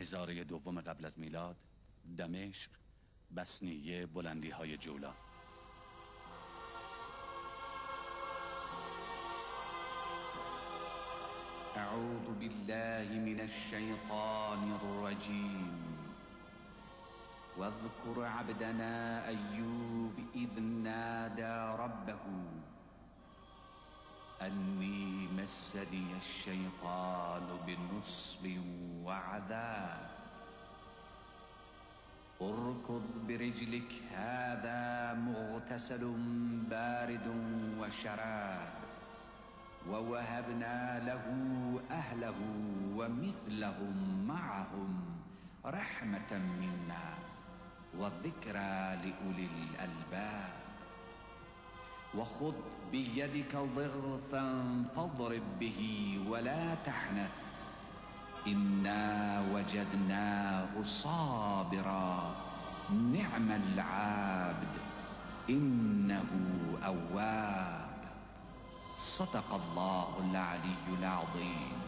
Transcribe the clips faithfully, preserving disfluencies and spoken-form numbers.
هزاره دوم قبل از میلاد، دمشق، بسنیه، بلندی های جولان. اعوذ بالله من الشیطان الرجیم واذكر عبدنا ایوب اذ نادى ربه انی مسنی الشیطان بنصب وعذاب اركض برجلك هذا مغتسل بارد وشراب ووهبنا له أهله ومثلهم معهم رحمة منا وذكرى لأولي الألباب وخذ بيدك ضغثا فاضرب به ولا تحنث إنا وجدناه صابرا نعم العابد إنه أواب صدق الله العلي العظيم.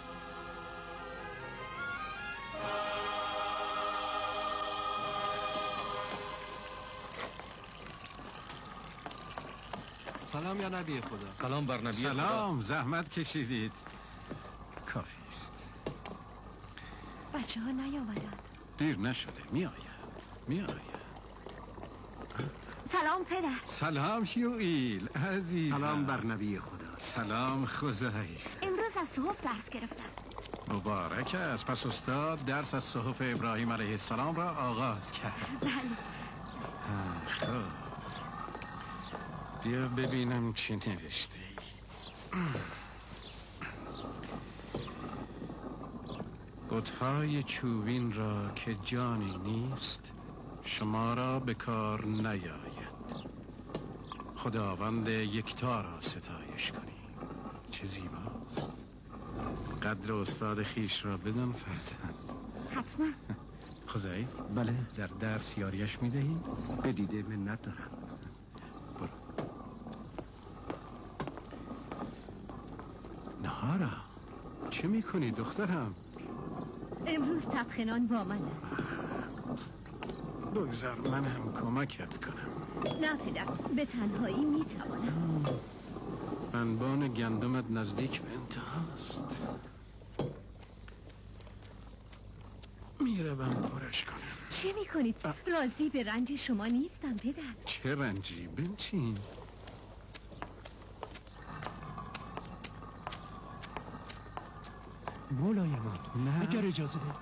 سلام یا نبی خدا. سلام بر نبی خدا. سلام، زحمت کشیدید. کافی است. بچه ها نیامدن. دیر نشده، می آید می آید. سلام پدر. سلام یوئیل عزیزم. سلام بر نبی خدا. سلام خزیف. امروز از صحف درس گرفتم. مبارک است. پس استاد درس از صحف ابراهیم علیه السلام را آغاز کرد. بله. خب بیا ببینم چی نوشتی. بت‌های چوبین را که جانی نیست شما را به کار نیاید. خداوند یکتا را ستایش کنی. چه زیباست. قدر استاد خیش را بدان فرزند. حتما. خزیف بله. در درس یاریش میدهی؟ به دیده منت دارم. برو. نهارا چه میکنی دخترم؟ امروز طبخنان با من است. بگذار من هم کمکت کنم. نه پدر، به تنهایی میتوانم. انبان گندمت نزدیک به انتهاست. میروم پرش کنم. چه میکنید؟ راضی به رنج شما نیستم پدر. چه رنجی؟ بنشین. مولای من نه اگر اجازه ده.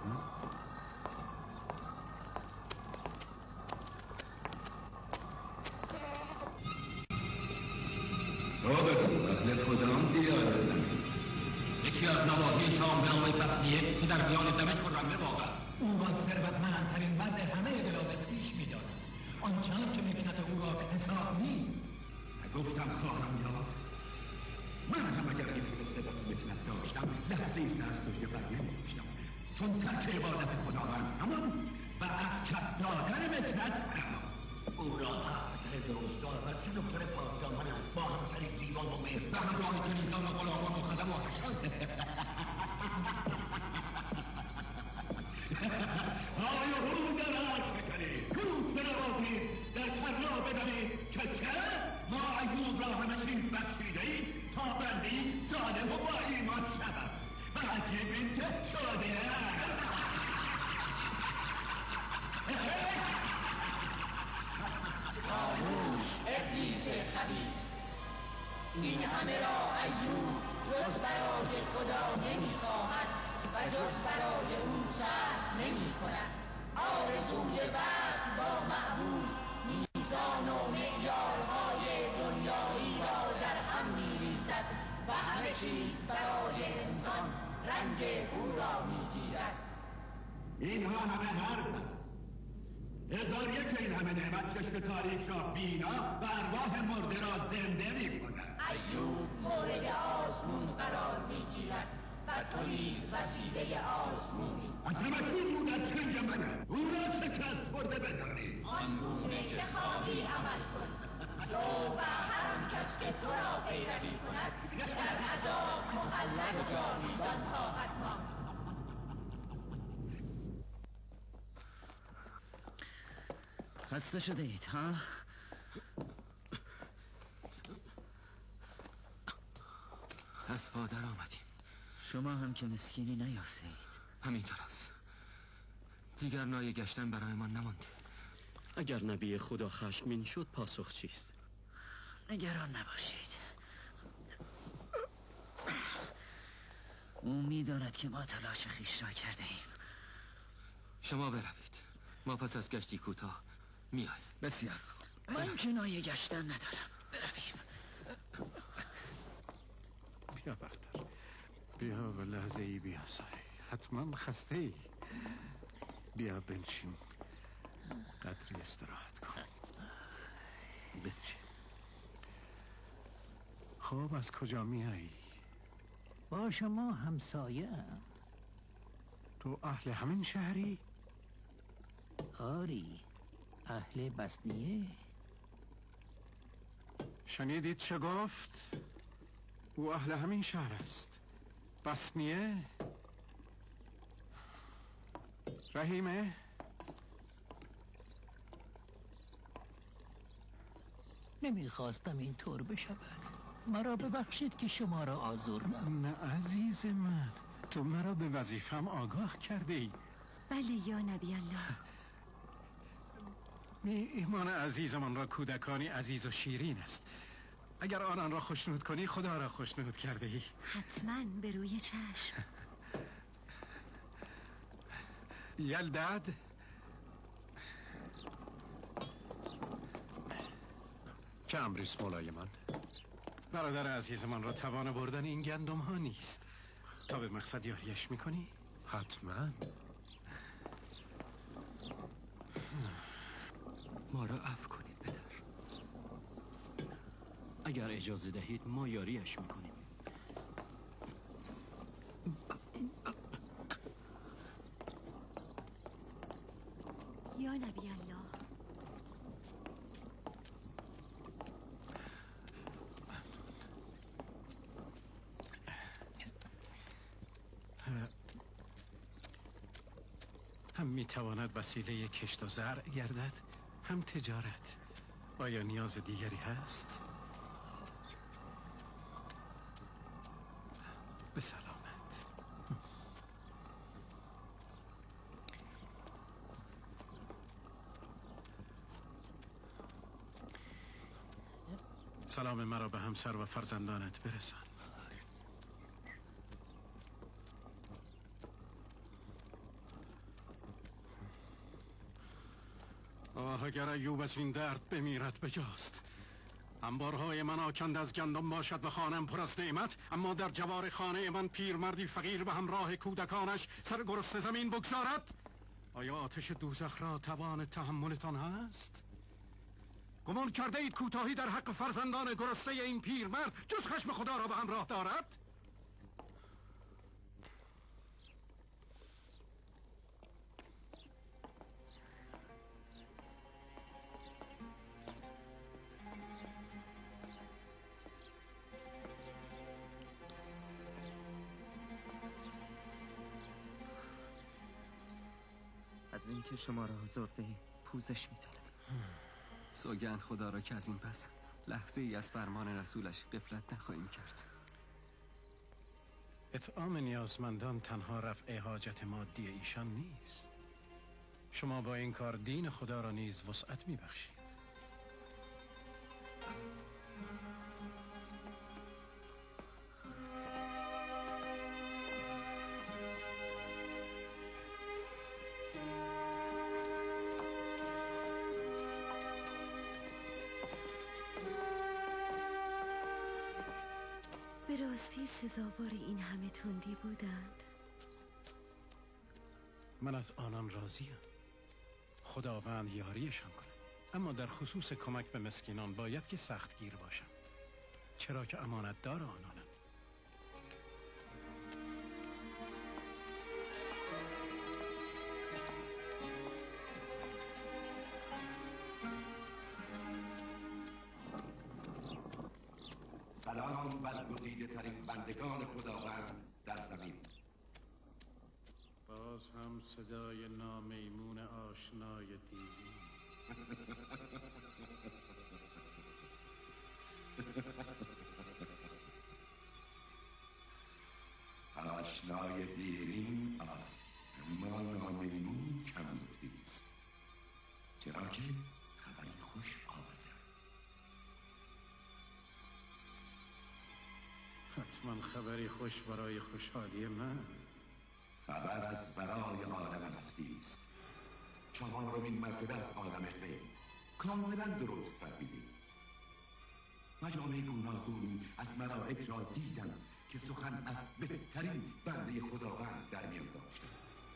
را بگو اهل کدام دیار زمین؟ یکی از نواحی شام به نام بسنیه که در میان دمشق و رمله واقع است. او را ثروتمندترین مرد همه بلاد خویش می‌داند. آنچنان که مکنت او را حساب نیست. گفتم خواهم یافت. من هم اگر این همه ثروت و مکنت داشتم لحظه ای سر سجده بر نمی‌داشتم، چون ترک عبادت خداوند همان و از کف دادن مکنت همان. او را همسر درستار و سه دختر پاکدامن است با همسری زیبا و مهر به همراه کنیزان و غلامان و خدم و حشان. های هو در عرش بکنید، کوف بنوازید، در کرنا بدانید که چه؟ ما ایوب را همه چیز بخشیده‌ایم تا بندی صالح و با ایمان شود و عجیب این که شده. خاموش ابلیس خبیث، این همه را ایوب جز برای خدا نمیخواهد و جز برای او صرف نمی کند. آرزوی وصل با معبود میزان و معیارهای دنیایی را در هم میریزد و همه چیز برای انسان رنگ او را میگیرد. اینها همه حرف است. هزار یک این همه نعمت چشم تاریک را بینا و ارواح مرده را زنده می کند. ایوب مورد آزمون قرار می گیرد و تو نیز وسیله آزمونی. اصلا مجبور بود از چنگ منه. او را شکست خورده بدانید. آن گونه که خواهی عمل کن. تو و هر آن کس که تو را پیروی کند در عذاب مخلد و جاویدان خواهد ماند. خسته شده اید ها؟ از پادر آمدیم. شما هم که مسکینی نیافته اید. همینطور است. دیگر نای گشتن برای من نمانده. اگر نبی خدا خشمگین شد پاسخ چیست؟ نگران نباشید. او می‌داند که ما تلاش خیش را کرده ایم. شما بروید، ما پس از گشتی کوتاه میایم. بسیار. من که نای گشتن ندارم. برویم. بیا برادر، بیا و لحظه ای بیا سای. حتما خسته ای. بیا بنشین، قدری استراحت کن. بنشین. خب از کجا میایی؟ با شما همسایه ام. تو اهل همین شهری؟ آری، اهل بسنیه. شنیدید چه گفت؟ او اهل همین شهر است. بسنیه؟ رحیمه؟ نمیخواستم این طور بشود. مرا ببخشید که شما را آزردم. نه عزیز من، تو مرا به وظیفم آگاه کرده ای. بله یا نبی الله. ایمان عزیزمان را کودکانی عزیز و شیرین است. اگر آنان را خوشنود کنی خدا را خوشنود کرده ای. حتما به روی چشم. یلداد، چه امریست مولای من؟ برادر عزیزمان را توان بردن این گندم ها نیست. تا به مقصد یاریش میکنی؟ حتما. ما را عفو کنید پدر. اگر اجازه دهید ما یاریش میکنیم. یا نبی الله. هم میتواند وسیله کشت و زرع گردد، هم تجارت. آیا نیاز دیگری هست؟ به سلامت. سلام مرا به همسر و فرزندانت برسان. آه اگر ایوب از این درد بمیرد بجاست. انبارهای من آکند از گندم باشد و خانم پر از نعمت، اما در جوار خانه من پیرمردی فقیر به همراه کودکانش سر گرسنه زمین بگذارد. آیا آتش دوزخ را توان تحملتان هست؟ گمان کرده اید کوتاهی در حق فرزندان گرسنه این پیرمرد جز خشم خدا را به همراه دارد؟ از اینکه شما را آزرده پوزش می‌طلبم. سوگند خدا را که از این پس لحظه ای از فرمان رسولش غفلت نخواهیم کرد. اطعام نیازمندان تنها رفع حاجت مادی ایشان نیست. شما با این کار دین خدا را نیز وسعت میبخشید. به راستی سزاوار این همه تندی بودند. من از آنان راضیم. خداوند یاریشان کند. اما در خصوص کمک به مسکینان باید که سخت گیر باشم، چرا که امانت دار آنانم. سلام برگزیده ترین بندگان خداوند در زمین. باز هم صدای نامیمون آشنای دیوی. آشنای دیرین آه اما نامیمون کم لطفیست، چرا که خبری خوش آورده. حتما خبری خوش برای خوشحالی من. خبر از برای عالم هستی است. چهارمین مرتبه از عالم غیب کاملا درست فهمیدید. مجامع گوناگونی از ملائک را دیدم که سخن از بهترین بنده خداوند در میان داشتند.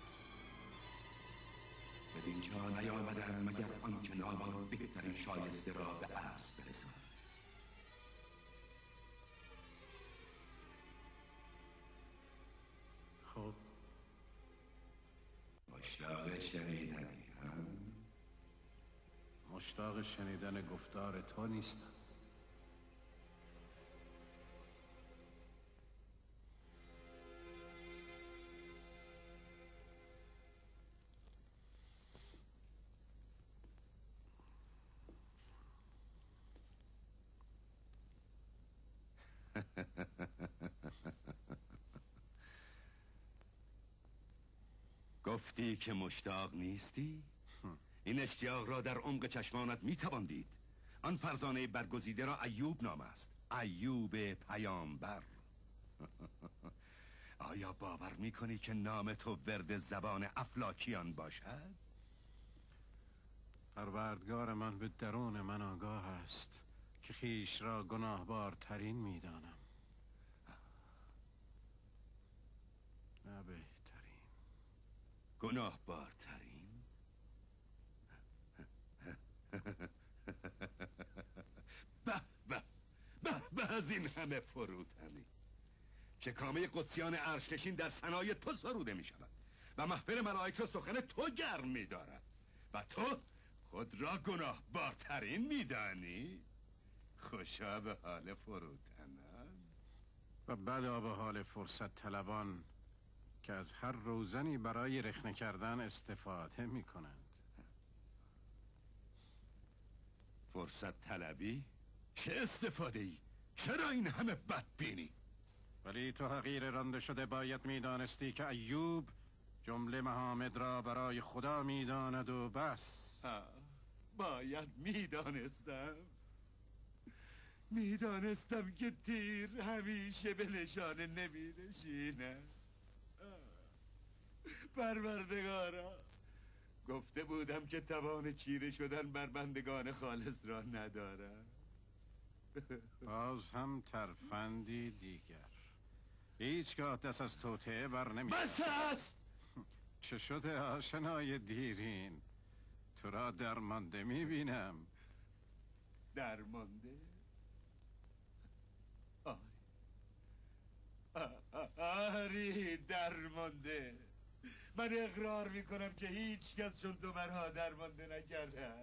بدین جا نیامدم مگر آنکه نامان بهترین شایسته را به عرض برسانم. خب مشتاق شنیدنی هم؟ مشتاق شنیدن گفتار تو نیستم. گفتی که مشتاق نیستی؟ این اشتیاق را در عمق چشمانت میتوان دید. آن فرزانه برگزیده را ایوب نام است، ایوب پیامبر. آیا باور میکنی که نام تو ورد زبان افلاکیان باشد؟ پروردگار من به درون من آگاه است که خیش را گناهبارترین میدانم. نه بهترین. گناهبارترین؟ به به به به از این همه فروتنی. چکامه قدسیان عرشکشین در ثنای تو سروده می شود و محفل ملائک را سخن تو گرم می دارد و تو خود را گناهبارترین می دانی؟ خوشا به حال فروتنان و بدا به حال فرصت طلبان که از هر روزنی برای رخنه کردن استفاده می کنند. فرصت طلبی؟ چه استفاده ای؟ چرا این همه بدبینی؟ ولی تو حقیر رانده شده باید می دانستی که ایوب جمله محامد را برای خدا می داند و بس. باید می دانستم می دانستم که تیر همیشه به نشانه نمی نشیند. پروردگارا، گفته بودم که توان چیره شدن بر بندگان خالص را ندارم. باز هم ترفندی دیگر. هیچگاه دست از توطئه بر نمی بس است! چه شده آشنای دیرین؟ تو را درمانده می بینم. درمانده؟ آری درمانده. من اقرار میکنم که هیچ کس چون تو مرا درمانده نکرده.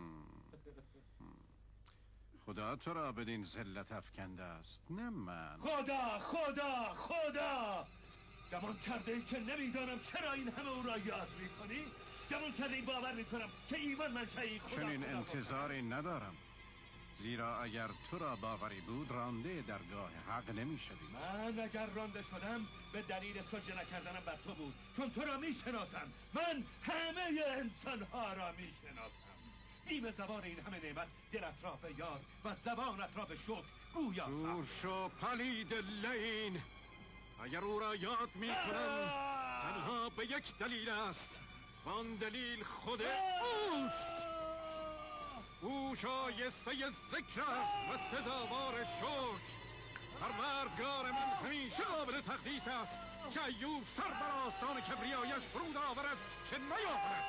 خدا تو را بدین ذلت افکنده است، نه من. خدا خدا خدا گمان کرده ای که نمیدانم چرا این همه او را یاد میکنی؟ گمان کرده ای باور میکنم که ایمان منشأ خدا. چنین انتظاری ندارم، زیرا اگر تو را باوری بود رانده درگاه حق نمی شدی. من اگر رانده شدم به دلیل سجده نکردنم بر تو بود، چون تو را می شناسم. من همه انسان ها را می شناسم. بیم زبان این همه نعمت دلت را به یاد و زبانت را به شکر گویا سر. دور شو پلید لعین. اگر او را یاد می کنم تنها به یک دلیل است، وان دلیل خود اوست. او شایسته ذکر است و سزاوار شکر. پروردگار من همیشه قابل تقدیس است که ایوب سر بر آستان کبریایش فرود آورد که نیاورد.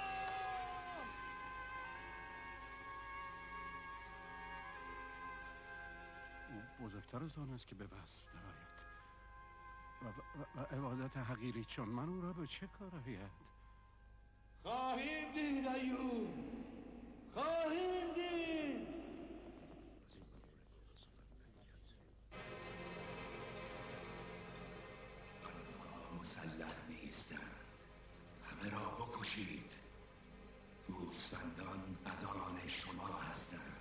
او بزرگتر از آن است که به وصف درآید و, و, و عبادت حقیری چون من او را به چه کار آید؟ خواهیم دید ایوب، خواهیم دید. آنها مسلح نیستند، همه را بکشید. او گوسفندان از آن شما هستند.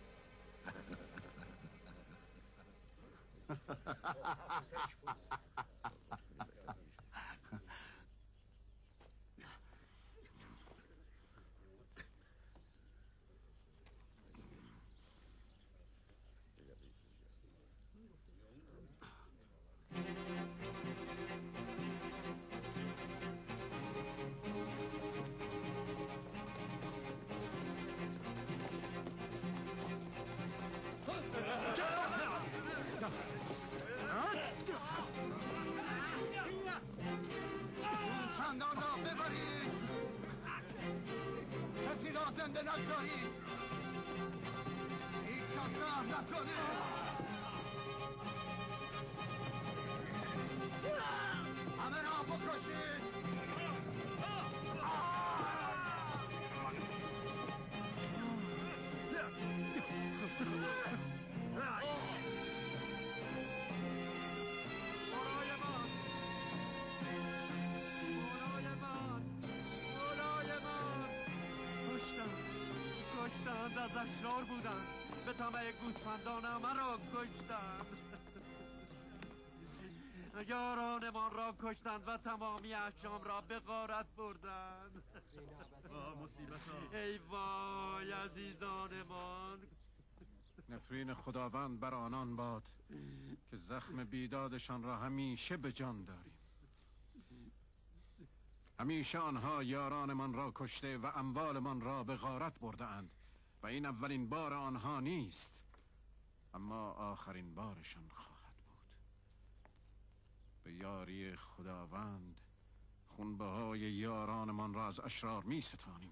گوسفندان را ببرید، کسی را زنده نگذارید، هیچ کس رحم نکنید. همه را بکشید. کشتند، از اشرار بودند، به طمع گوسفندانم مرا کشتند. یارانمان را کشتند و تمامی احشام را به غارت بردند. ای وای عزیزانمان. نفرین خداوند بر آنان باد که زخم بیدادشان را همیشه به جان داریم. همیشه آنها یارانمان را کشته و اموالمان را به غارت برده اند و این اولین بار آنها نیست، اما آخرین بارشان خواهد بود. به یاری خداوند خونبهای یارانمان را از اشرار می ستانیم.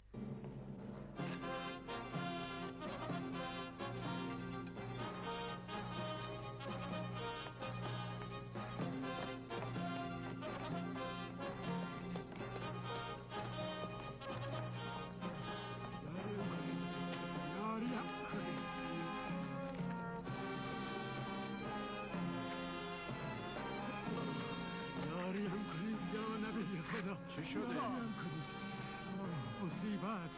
چه شده؟ مصیبت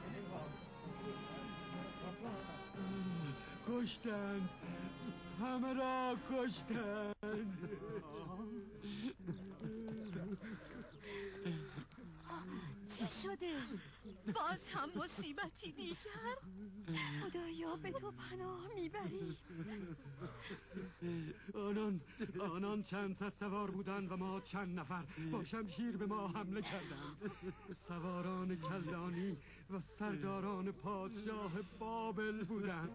کشتند، همه را کشتند. چه شده؟ باز هم مصیبتی دیگر؟ خدایا به تو پناه میبریم. آنان آنان چند صد سوار بودند و ما چند نفر با شمشیر به ما حمله کردند. سواران کلدانی و سرداران پادشاه بابل بودند.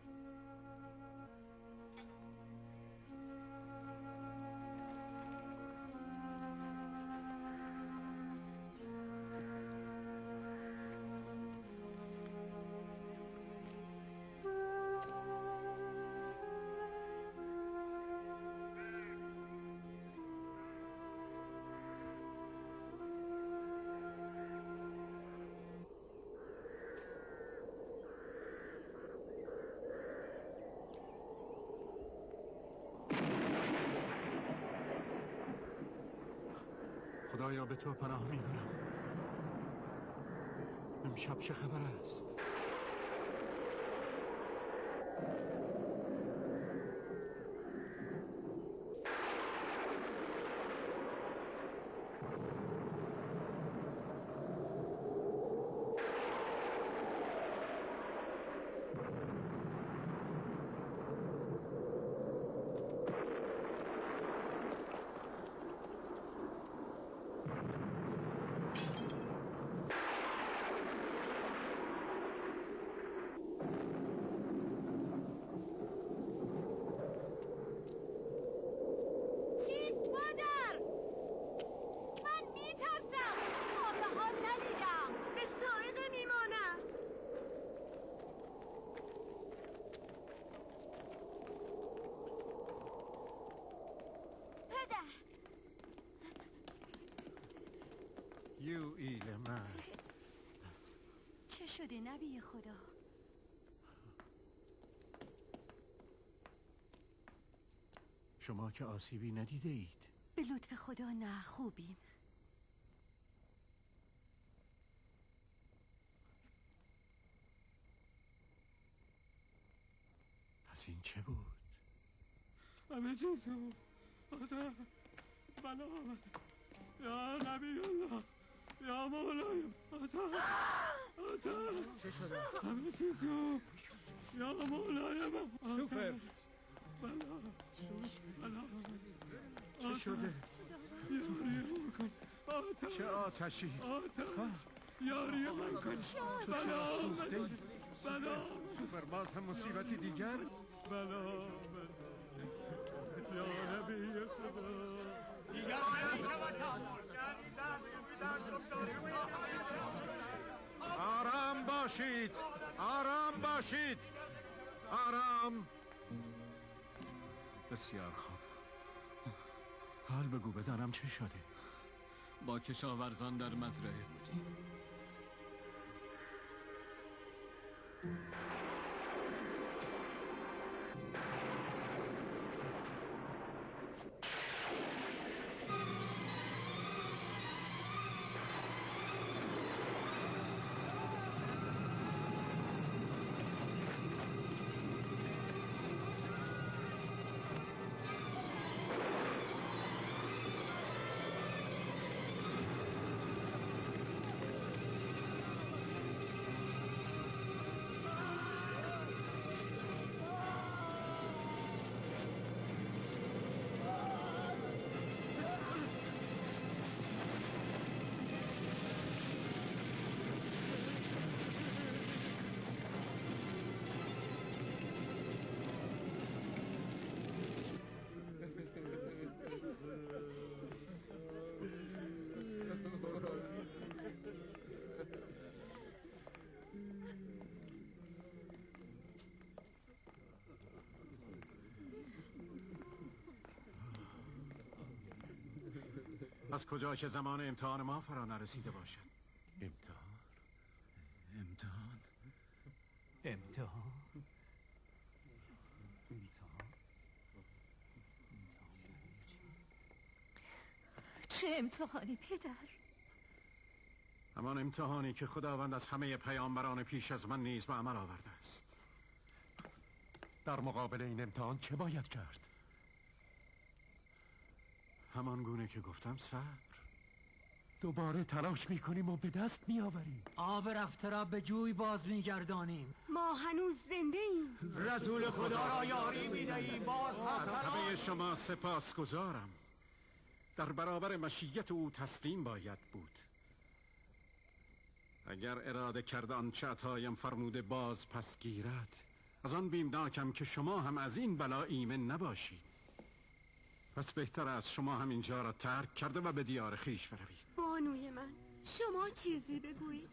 خدایا به تو پناه میبرم. امشب چه خبر است؟ یوئیل من. چه شده نبی خدا؟ شما که آسیبی ندیده اید؟ به لطف خدا نه، خوبیم. پس این چه بود؟ همه چیز رو آتا بلا آمد یا نبی الله یا مولای آتا آتا چه شده؟ همه چیز رو یا مولای من سوپر بلا بلا چه شده؟ یاری کن آتا چه آتشی؟ آتا یاری من کن بلا آمد بلا سوپر باز هم مصیبتی دیگر؟ بلا آمد یا نبی خدا دیگر نمی شود تحمل کرد دست به دست گفتاری آرام باشید آرام باشید آرام بسیار خوب حال بگو بدانم چه شده با کشاورزان در مزرعه بودیم از کجا که زمان امتحان ما فرا نرسیده باشد امتحان امتحان امتحان چه امتحانی پدر؟ همان امتحانی که خداوند از همه پیامبران پیش از من نیز به عمل آورده است. در مقابل این امتحان چه باید کرد؟ همان گونه که گفتم صبر. دوباره تلاش میکنیم و به دست میآوریم. آب رفته را به جوی باز میگردانیم. ما هنوز زنده ایم. رسول خدا را یاری میدهیم. باز از همه شما سپاس گذارم. در برابر مشیت او تسلیم باید بود. اگر اراده کرد آنچه عطایم فرموده باز پس گیرد، از آن بیمناکم که شما هم از این بلا ایمن نباشید. پس بهتر است شما هم اینجا را ترک کرده و به دیار خیش بروید. بانوی من، شما چیزی بگویید.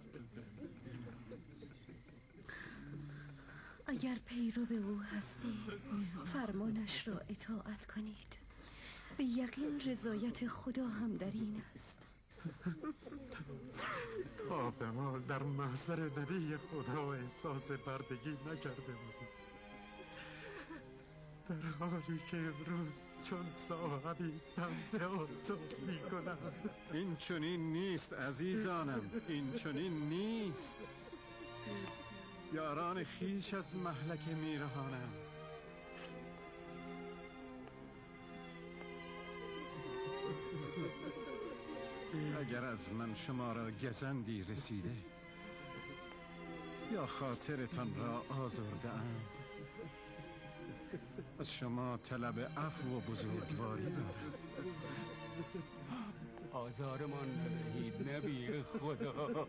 اگر پیرو او هستید فرمانش را اطاعت کنید. به یقین رضایت خدا هم در این است. تا به حال در محضر نبی خدا احساس بردگی نکرده بودم، در حالی که امروز چون صاحبی تنده آزاد می کنم. این چنین نیست عزیزانم، این چنین نیست. یاران خیش از مهلکه می رهانم. اگر از من شما را گزندی رسیده یا خاطرتان را آزرده ام، از شما طلب عفو و بزرگواری دارم. آزارمان بدهید نبی خدا.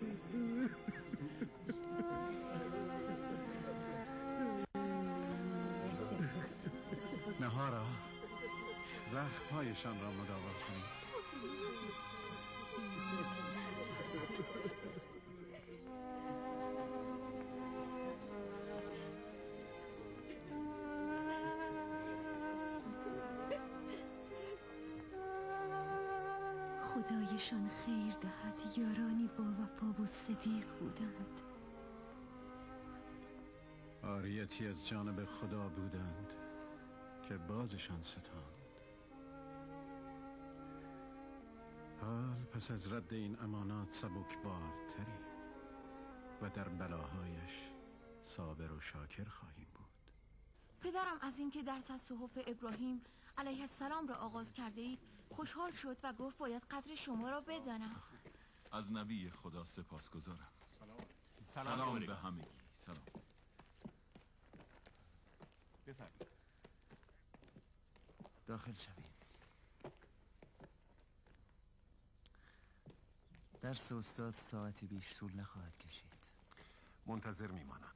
نهارا زخمهایشان را مداوا کنید. خدایشان خیر دهد. یارانی با وفا و صدیق بودند. عاریتی از جانب خدا بودند که بازشان ستاند. حال پس از رد این امانات سبکبارتری و در بلاهایش صابر و شاکر خواهیم بود. پدرم از اینکه درس از صحف ابراهیم علیه السلام را آغاز کرده اید خوشحال شد و گفت باید قدر شما را بدانم. از نبی خدا سپاسگزارم. سلام, سلام به همگی. سلام. بفرمایید. داخل شویم. درس استاد ساعتی بیش طول نخواهد کشید. منتظر میمانم.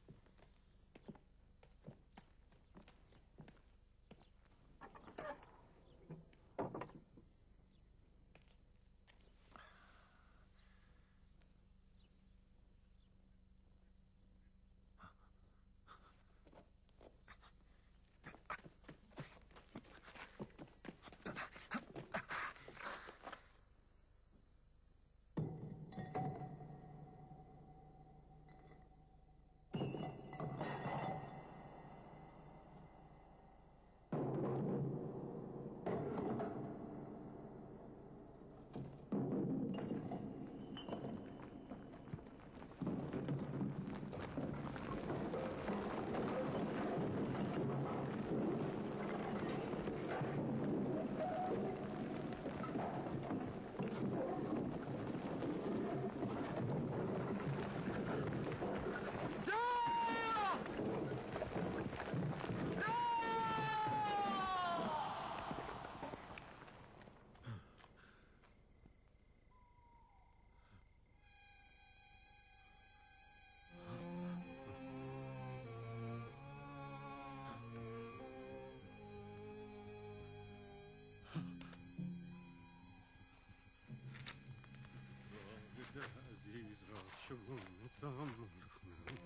عزیز را چگونه تحمل کنم؟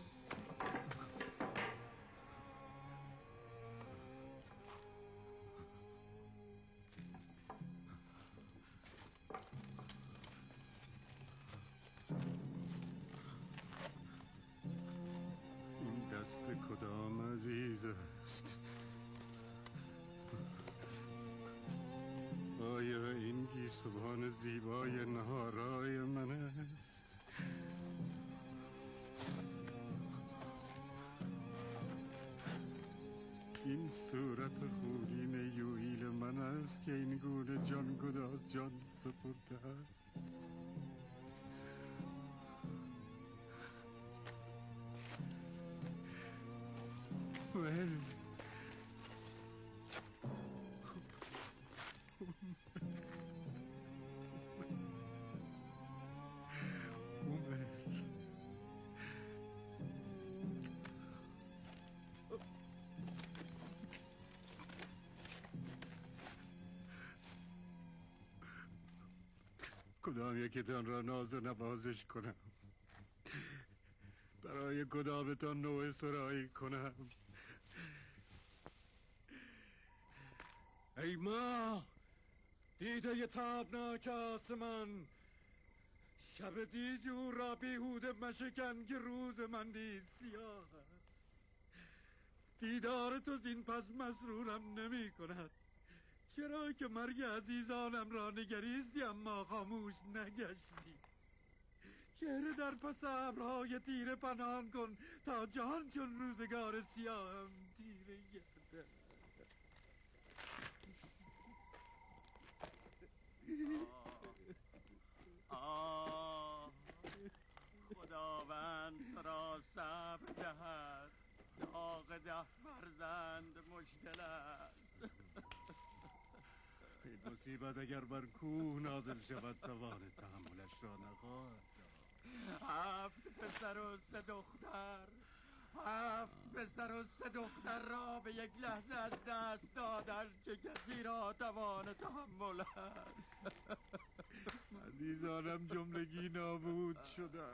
این دست کدام عزیز است؟ آیا این گیسوان زیبای نهارای من است؟ این صورت خونین یویل من است که این گونه جان گداز جان سپرده است. ولی کدام یکیتان را ناز و نوازش کنم؟ برای کدامتان نوع سرایی کنم؟ ای ماه دیده تابناک آسمان، شب دیجور را بیهوده مشکن که روز من نیز سیاه است. دیدار تو زین پس مسرورم نمی کند. چرا که مرگ عزیزانم را نگریستی اما خاموش نگشتی؟ چهره در پس ابرهای تیره پنهان کن تا جهان چون روزگار سیاهم تیره گردد. آه خداوند تو را صبر دهد، داغ ده فرزند مشکل است. این مصیبت اگر بر کوه نازل شود توان تحملش را نخواهد داشت. هفت پسر و سه دختر، هفت پسر و سه دختر را به یک لحظه از دست دادن چه کسی را توان تحمل است؟ عزیزانم جملگی نابود شده.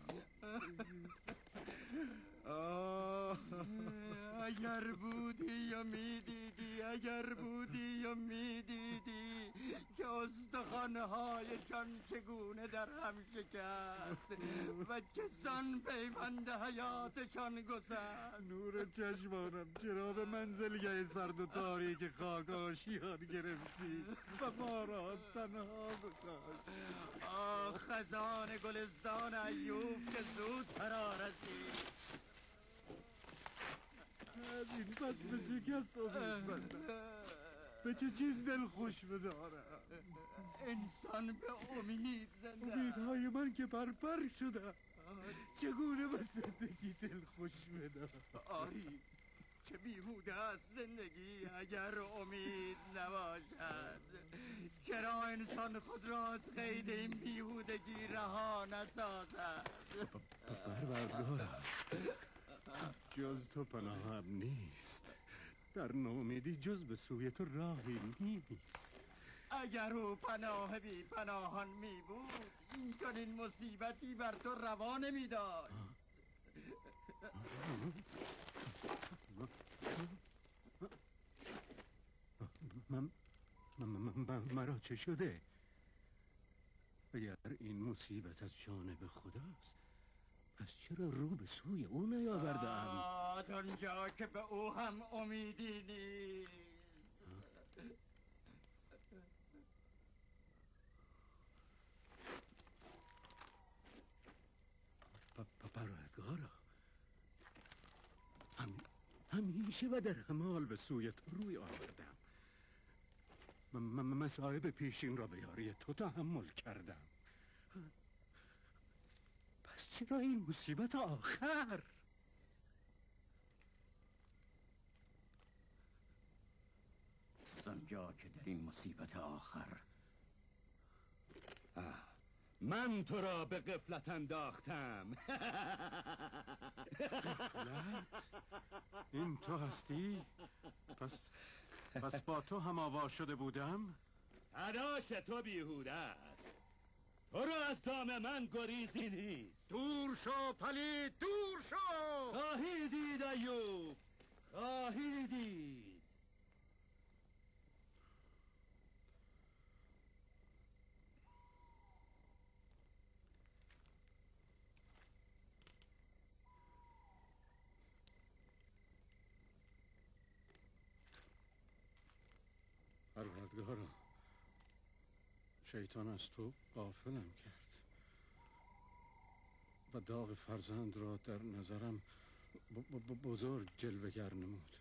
آه اگر بودی و میدیدی، اگر بودی و میدیدی که استخوان‌هایشان چگونه در هم شکست و کسان پیوند حیاتشان گسست. نور چشمانم چرا به منزلگه سرد و تاریک خاک آشیان گرفتی و ما را تنها گذاشتی؟ آه خزان گلستان ایوب که زود فرا رسید. از این پس به چه کس امید بستم؟ به چه چیز دل خوش بدارم؟ انسان به امید زنده. امیدهای من که پرپر شدم، چگونه به زندگی دل خوش بدارم؟ آری چه بیهوده است زندگی اگر امید نباشد. چرا انسان خود را از قید این بیهودگی رها نسازد؟ پروردگارم، جز تو پناهم نیست. در نومیدی جز به سوی تو راهی نیست. اگر او پناه بی پناهان می بود این چنین مصیبتی بر تو روا نمی داشت. من من مرا چه شده؟ اگر این مصیبت از جانب خداست پس چرا رو به سوی او نیاوردم؟ از آنجا که به او هم امیدی نیست. پروردگارا، همیشه و در همال به سوی تو روی آوردم. من مصائب پیشین را به یاری تو تحمل کردم. پس چرا این مصیبت آخر؟ از آنجا که در این مصیبت آخر من تو را به غفلت انداختم. غفلت؟ این تو هستی؟ پس پس با تو هم آوا شده بودم؟ تلاش تو بیهوده است. تو را از دام من گریزی نیست. دور شو پلید، دور شو! خواهی دید ایوب، خواهی دید. پروردگارا، شیطان از تو غافلم کرد و داغ فرزند را در نظرم بزرگ جلوه‌گر نمود.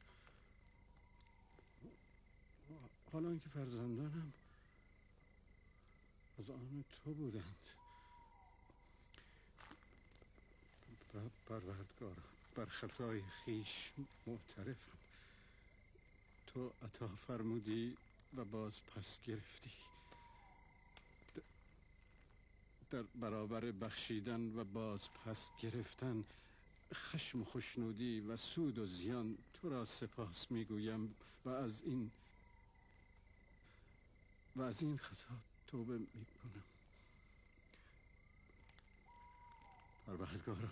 حالا که فرزندانم از آن تو بودند. پروردگارا، بر خطای خیش معترفم. تو عطا فرمودی و باز پس گرفتی. در برابر بخشیدن و باز پس گرفتن خشم و خشنودی و سود و زیان تو را سپاس میگویم و از این و از این خطا توبه میکنم. پروردگارا،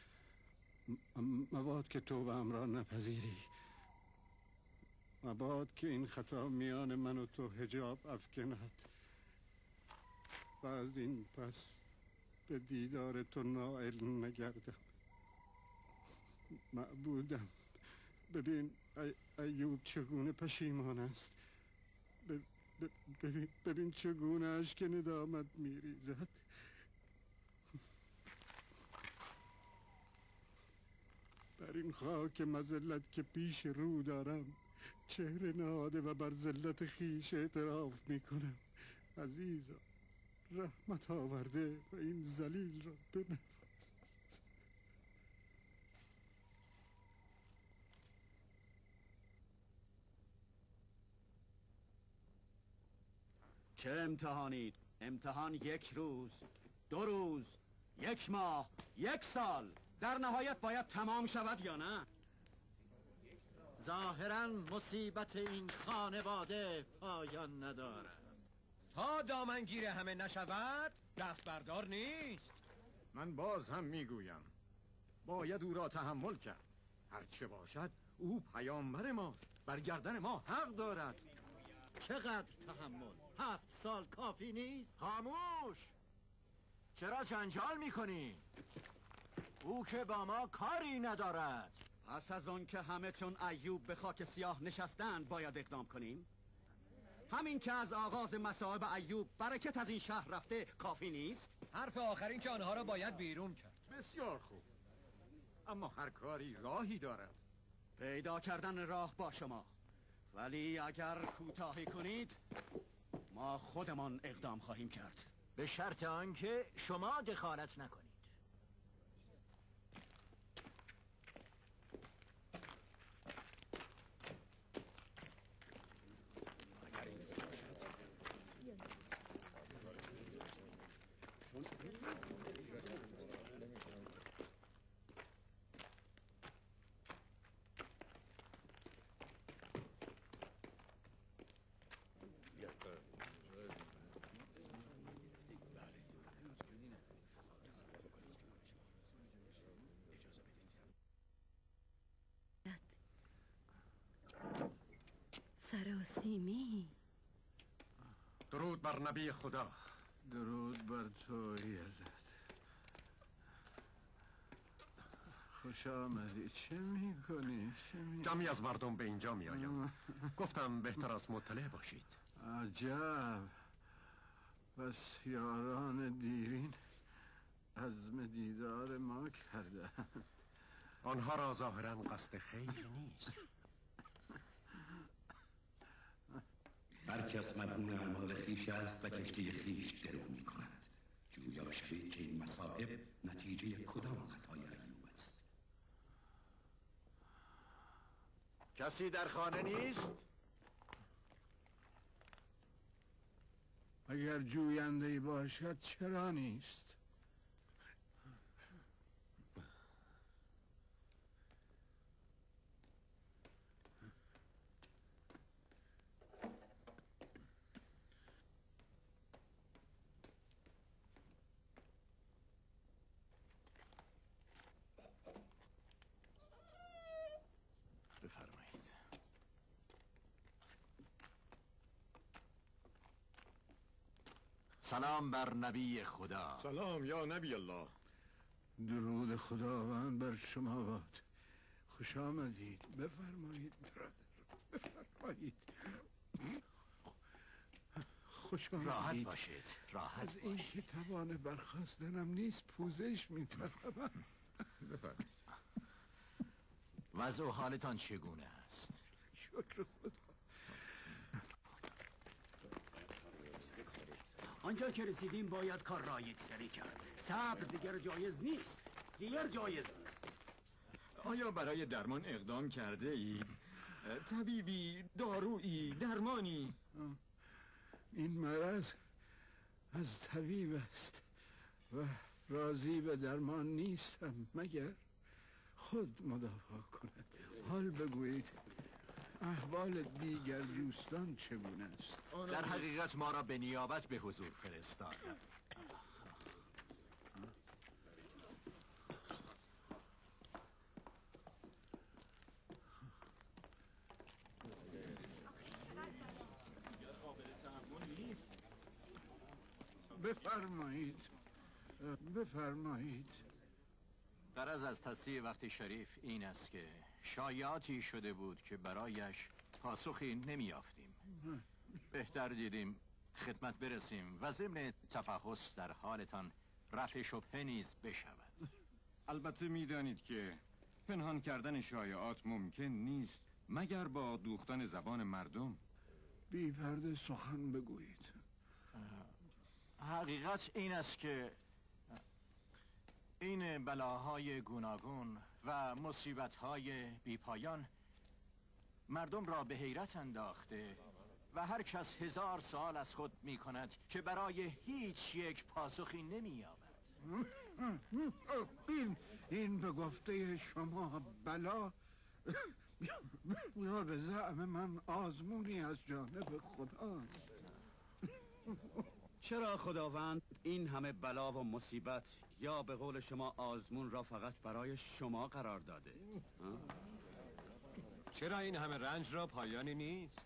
مباد که توبه ام را نپذیری. مباد که این خطا میان من و تو حجاب افکند و از این پس به دیدار تو نائل نگردم. معبودم، ببین ای ایوب چگونه پشیمان است. ببین, ببین چگونه اشک ندامت میریزد. در این خاک مذلت که پیش رو دارم چهره نهاده و بر ذلت خیش اعتراف میکنم. عزیزا، رحمت آورده و این ذلیل را بنواز. چه امتحانید؟ امتحان یک روز، دو روز، یک ماه، یک سال، در نهایت باید تمام شود یا نه؟ ظاهراً مصیبت این خانواده پایان ندارد. تا دامنگیر همه نشود دست بردار نیست. من باز هم میگویم باید او را تحمل کرد. هرچه باشد او پیامبر ماست، بر گردن ما حق دارد. چقدر تحمل؟ هفت سال کافی نیست؟ خاموش! چرا جنجال میکنی؟ او که با ما کاری ندارد. پس از اون که همه چون ایوب به خاک سیاه نشستند باید اقدام کنیم؟ همین که از آغاز مصائب ایوب برکت از این شهر رفته کافی نیست؟ حرف آخرین که آنها را باید بیرون کرد. بسیار خوب، اما هر کاری راهی دارد. پیدا کردن راه با شما، ولی اگر کوتاهی کنید ما خودمان اقدام خواهیم کرد. به شرط آنکه شما دخالت نکنید. سراسیمی. درود بر نبی خدا. درود بر تو یزد. خوش آمدی. چه میکنی؟ چه می... جمعی از مردم به اینجا می آیم. گفتم بهتر از مطلع باشید. عجب. پس یاران دیرین عزم دیدار ما کرده. آنها را ظاهرا قصد خیر نیست. هر کس مرهون اعمال خویش است و کشتی خویش درو می کند. جویا شوید که این مصائب نتیجه کدام خطای ایوب است. کسی در خانه نیست؟ اگر جوینده‌ای باشد چرا نیست؟ بفرمایید. سلام بر نبی خدا. سلام یا نبی الله. درود خداوند بر شما باد. خوش آمدید. بفرمایید بفرمایید. خوش آمدید. راحت باشید. راحت از این که توان برخاستنم نیست پوزش می‌طلبم. بفرمایید. وضع و حالتان چگونه است؟ شکر خدا. آنجا که رسیدیم باید کار را یکسری کرد. صبر دیگر جایز نیست. دیگر جایز نیست. آیا برای درمان اقدام کرده اید؟ طبیبی، دارویی، درمانی؟ این مرض از طبیب است و راضی به درمان نیستم مگر خود مدافع کند. حال بگویید احوال دیگر دوستان چگونه است؟ در حقیقت ما را به نیابت به حضور فرستاد. بفرمایید بفرمایید. غرض از تصحیح وقت شریف این است که شایعاتی شده بود که برایش پاسخی نمیافتیم. بهتر دیدیم خدمت برسیم و ضمن تفحص در حالتان رفع شبهه نیز بشود. البته میدانید که پنهان کردن شایعات ممکن نیست مگر با دوختن زبان مردم. بی پرده سخن بگویید. حقیقت این است که این بلاهای گوناگون و مصیبت‌های بیپایان مردم را به حیرت انداخته و هر کس هزار سوال از خود می کند که برای هیچ یک پاسخی نمی یابد. این این به گفته شما بلا یا به زعم من آزمونی از جانب خداست. چرا خداوند این همه بلا و مصیبت یا به قول شما آزمون را فقط برای شما قرار داده؟ چرا این همه رنج را پایانی نیست؟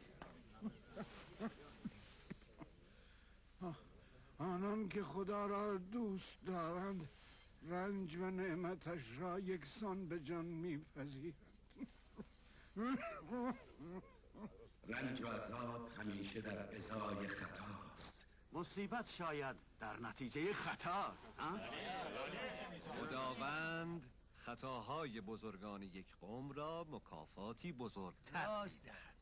آنان که خدا را دوست دارند رنج و نعمتش را یکسان به جان میپذیرند. رنج و عذاب همیشه در ازای خطاست. مصیبت شاید در نتیجه خطاست. خداوند خطاهای بزرگان یک قوم را مکافاتی بزرگتر می‌دهد.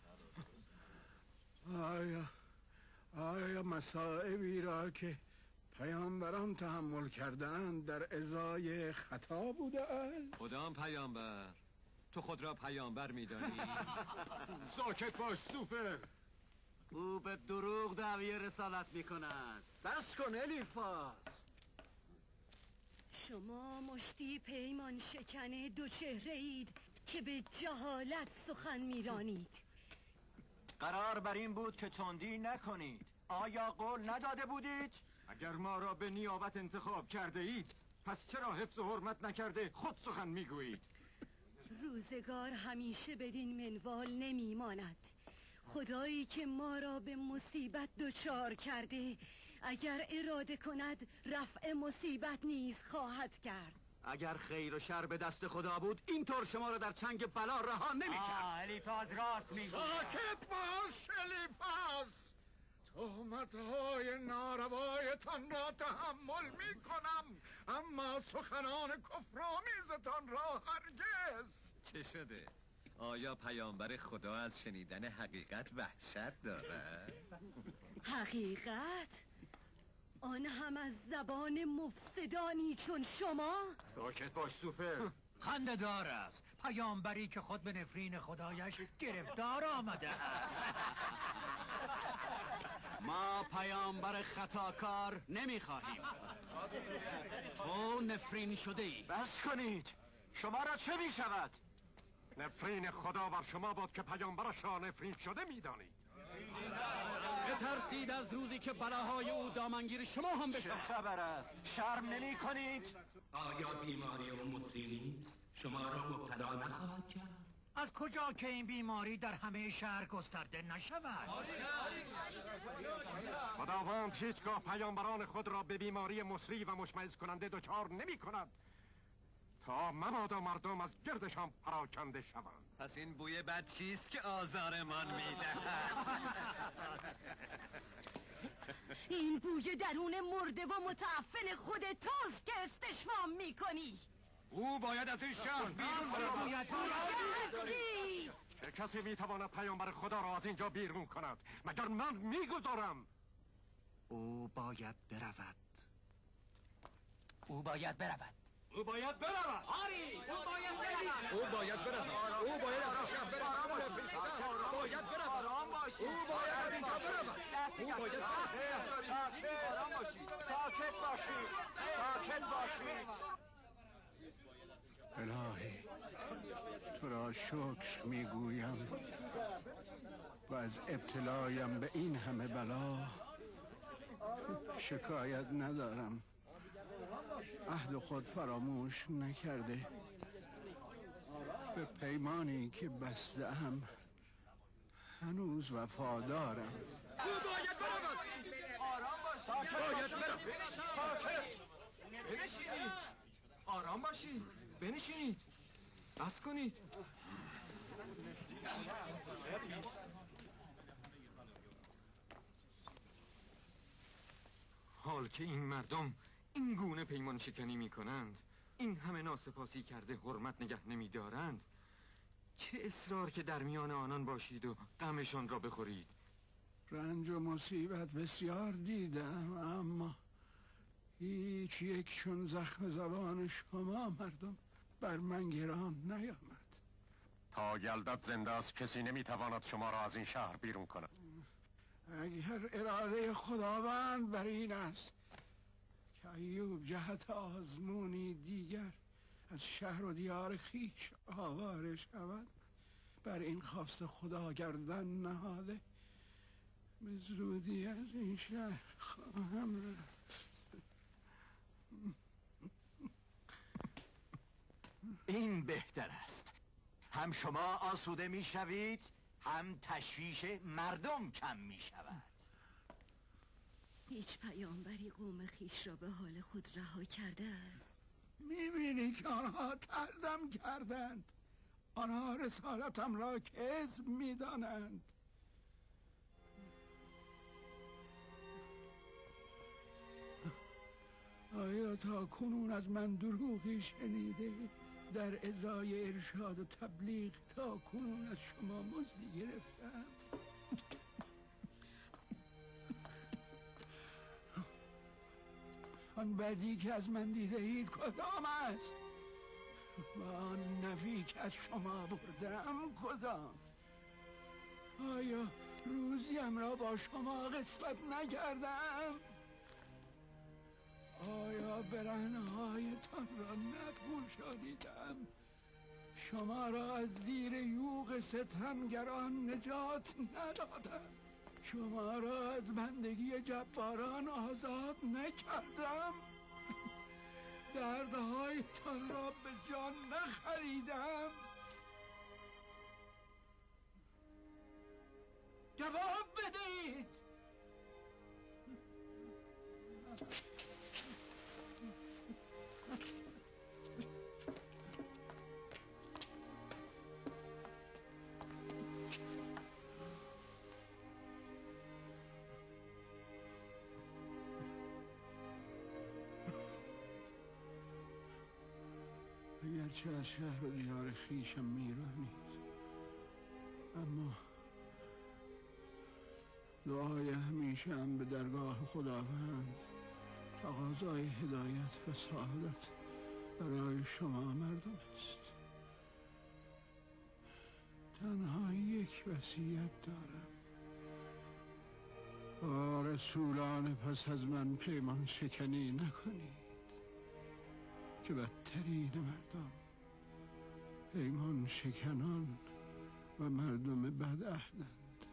آیا آیا مصائبی را که پیامبران تحمل کردند در ازای خطا بوده است؟ کدام پیامبر؟ تو خود را پیامبر می‌دانی؟ ساکت باش سوفر. او به دروغ دعوی رسالت می‌کند. بس کن الیفاز. شما مشتی پیمان شکن دو چهره اید که به جهالت سخن میرانید. قرار بر این بود که تندی نکنید. آیا قول نداده بودید؟ اگر ما را به نیابت انتخاب کرده اید پس چرا حفظ و حرمت نکرده خود سخن میگویید؟ روزگار همیشه بدین منوال نمیماند. خدایی که ما را به مصیبت دچار کرده اگر اراده کند رفع مصیبت نیز خواهد کرد. اگر خیر و شر به دست خدا بود اینطور شما را در چنگ بلا رها نمی‌کرد. الیفاز راست میگه. ساکت باش الیفاز. تهمت‌های ناروایتان را تحمل می‌کنم، اما سخنان کفرآمیزتان را هرگز. چه شده؟ آیا پیامبر خدا از شنیدن حقیقت وحشت دارد؟ حقیقت؟ آن هم از زبان مفسدانی چون شما؟ ساکت باش سوفر. خنده دار است. پیامبری که خود به نفرین خدایش گرفتار آمده است. ما پیامبر خطاکار نمیخواهیم. تو نفرین شده ای. بس کنید. شما را چه میشود؟ نفرین خدا بر شما بود که پیامبرش را نفرین شده میدانید. بترسید از روزی که بلاهای او دامنگیر شما هم بشه. چه خبر است؟ شرم نمی کنید؟ آیا بیماری او مصری نیست؟ شما را مبتلا نخواهد کرد؟ از کجا که این بیماری در همه شهر گسترده نشود؟ خداوند هیچگاه پیامبران خود را به بیماری مصری و مشمئز کننده دچار نمی کند تا مبادا مردم از گردشان پراکنده شوند. پس این بوی بد چیست که آزارمان میدهد؟ این بوی درون مرده و متعفن خود توست که استشمام میکنی. او باید از این شهر بیرون برود. چه کسی میتواند پیامبر خدا را از اینجا بیرون کند مگر من میگذارم؟ او باید برود. او باید برود. او باید برود. آری او باید برود. او باید برود. او باید از این شهر برود. باید برود. آرام باشید. او باید از اینجا برود. او باید ساکت. آرام باشید. ساکت باشید. ساکت باشید. الهی تو را شکر میگویم و از ابتلایم به این همه بلا شکایت ندارم. عهد خود فراموش نکرده، به پیمانی که بسته‌ام هنوز وفادارم. او باید برود. آرام باشید. باید برود. ساکت. بنشینید. آرام باشید. بنشینید. بس کنید. حال که این مردم این گونه پیمان شکنی می کنند، این همه ناسپاسی کرده حرمت نگه نمی دارند، چه اصرار که در میان آنان باشید و غمشان را بخورید. رنج و مصیبت بسیار دیدم، اما هیچ یک چون زخم زبان شما مردم بر من گران نیامد. تا گلدت زنده است کسی نمیتواند شما را از این شهر بیرون کند. اگر اراده خداوند بر این است که ایوب جهت آزمونی دیگر از شهر و دیار خیش آواره شود، بر این خواست خدا گردن نهاده به زودی از این شهر خواهم رفت. این بهتر است. هم شما آسوده می شوید، هم تشویش مردم کم می شود. هیچ پیامبری قوم خیش را به حال خود رها کرده است. میبینی که آنها طردم کردند. آنها رسالتم را کذب میدانند. آیا تا کنون از من دروغی شنیده؟ در ازای ارشاد و تبلیغ تا کنون از شما مزدی گرفتم؟ آن بدی که از من دیده اید کدام است؟ و آن نفی که از شما بردم کدام؟ آیا روزیم را با شما قسمت نکردم؟ آیا برهنه‌هایتان را نپوشانیدم؟ شما را از زیر یوغ ستمگران نجات ندادم؟ شما را از بندگی جباران آزاد نکردم؟ دردهایتان را به جان نخریدم؟ جواب بدهید! اگرچه از شهر و دیار خویشم میرانید، اما دعای همیشه هم به درگاه خداوند تقاضای هدایت و سعادت برای شما مردم است. تنها یک وصیت دارم: با رسولان پس از من پیمان شکنی نکنید که بدترین مردم پیمان شکنان و مردم بدعهدند.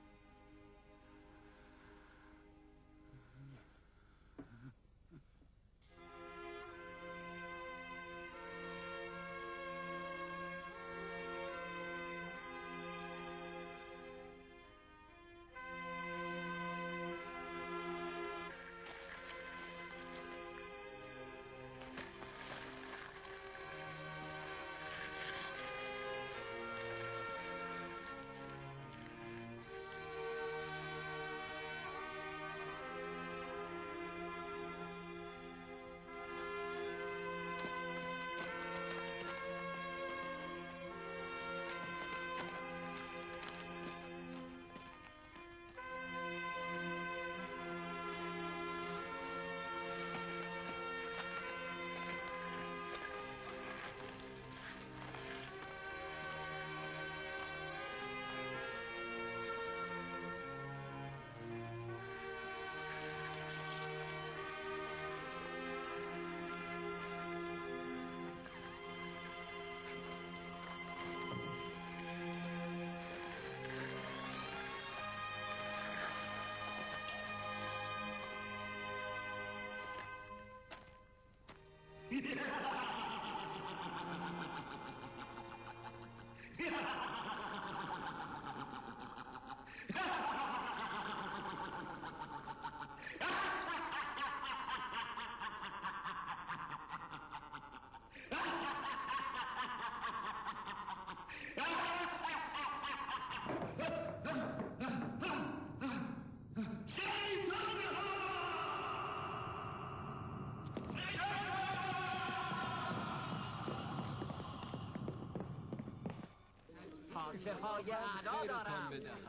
پارچه های اعلا دارم.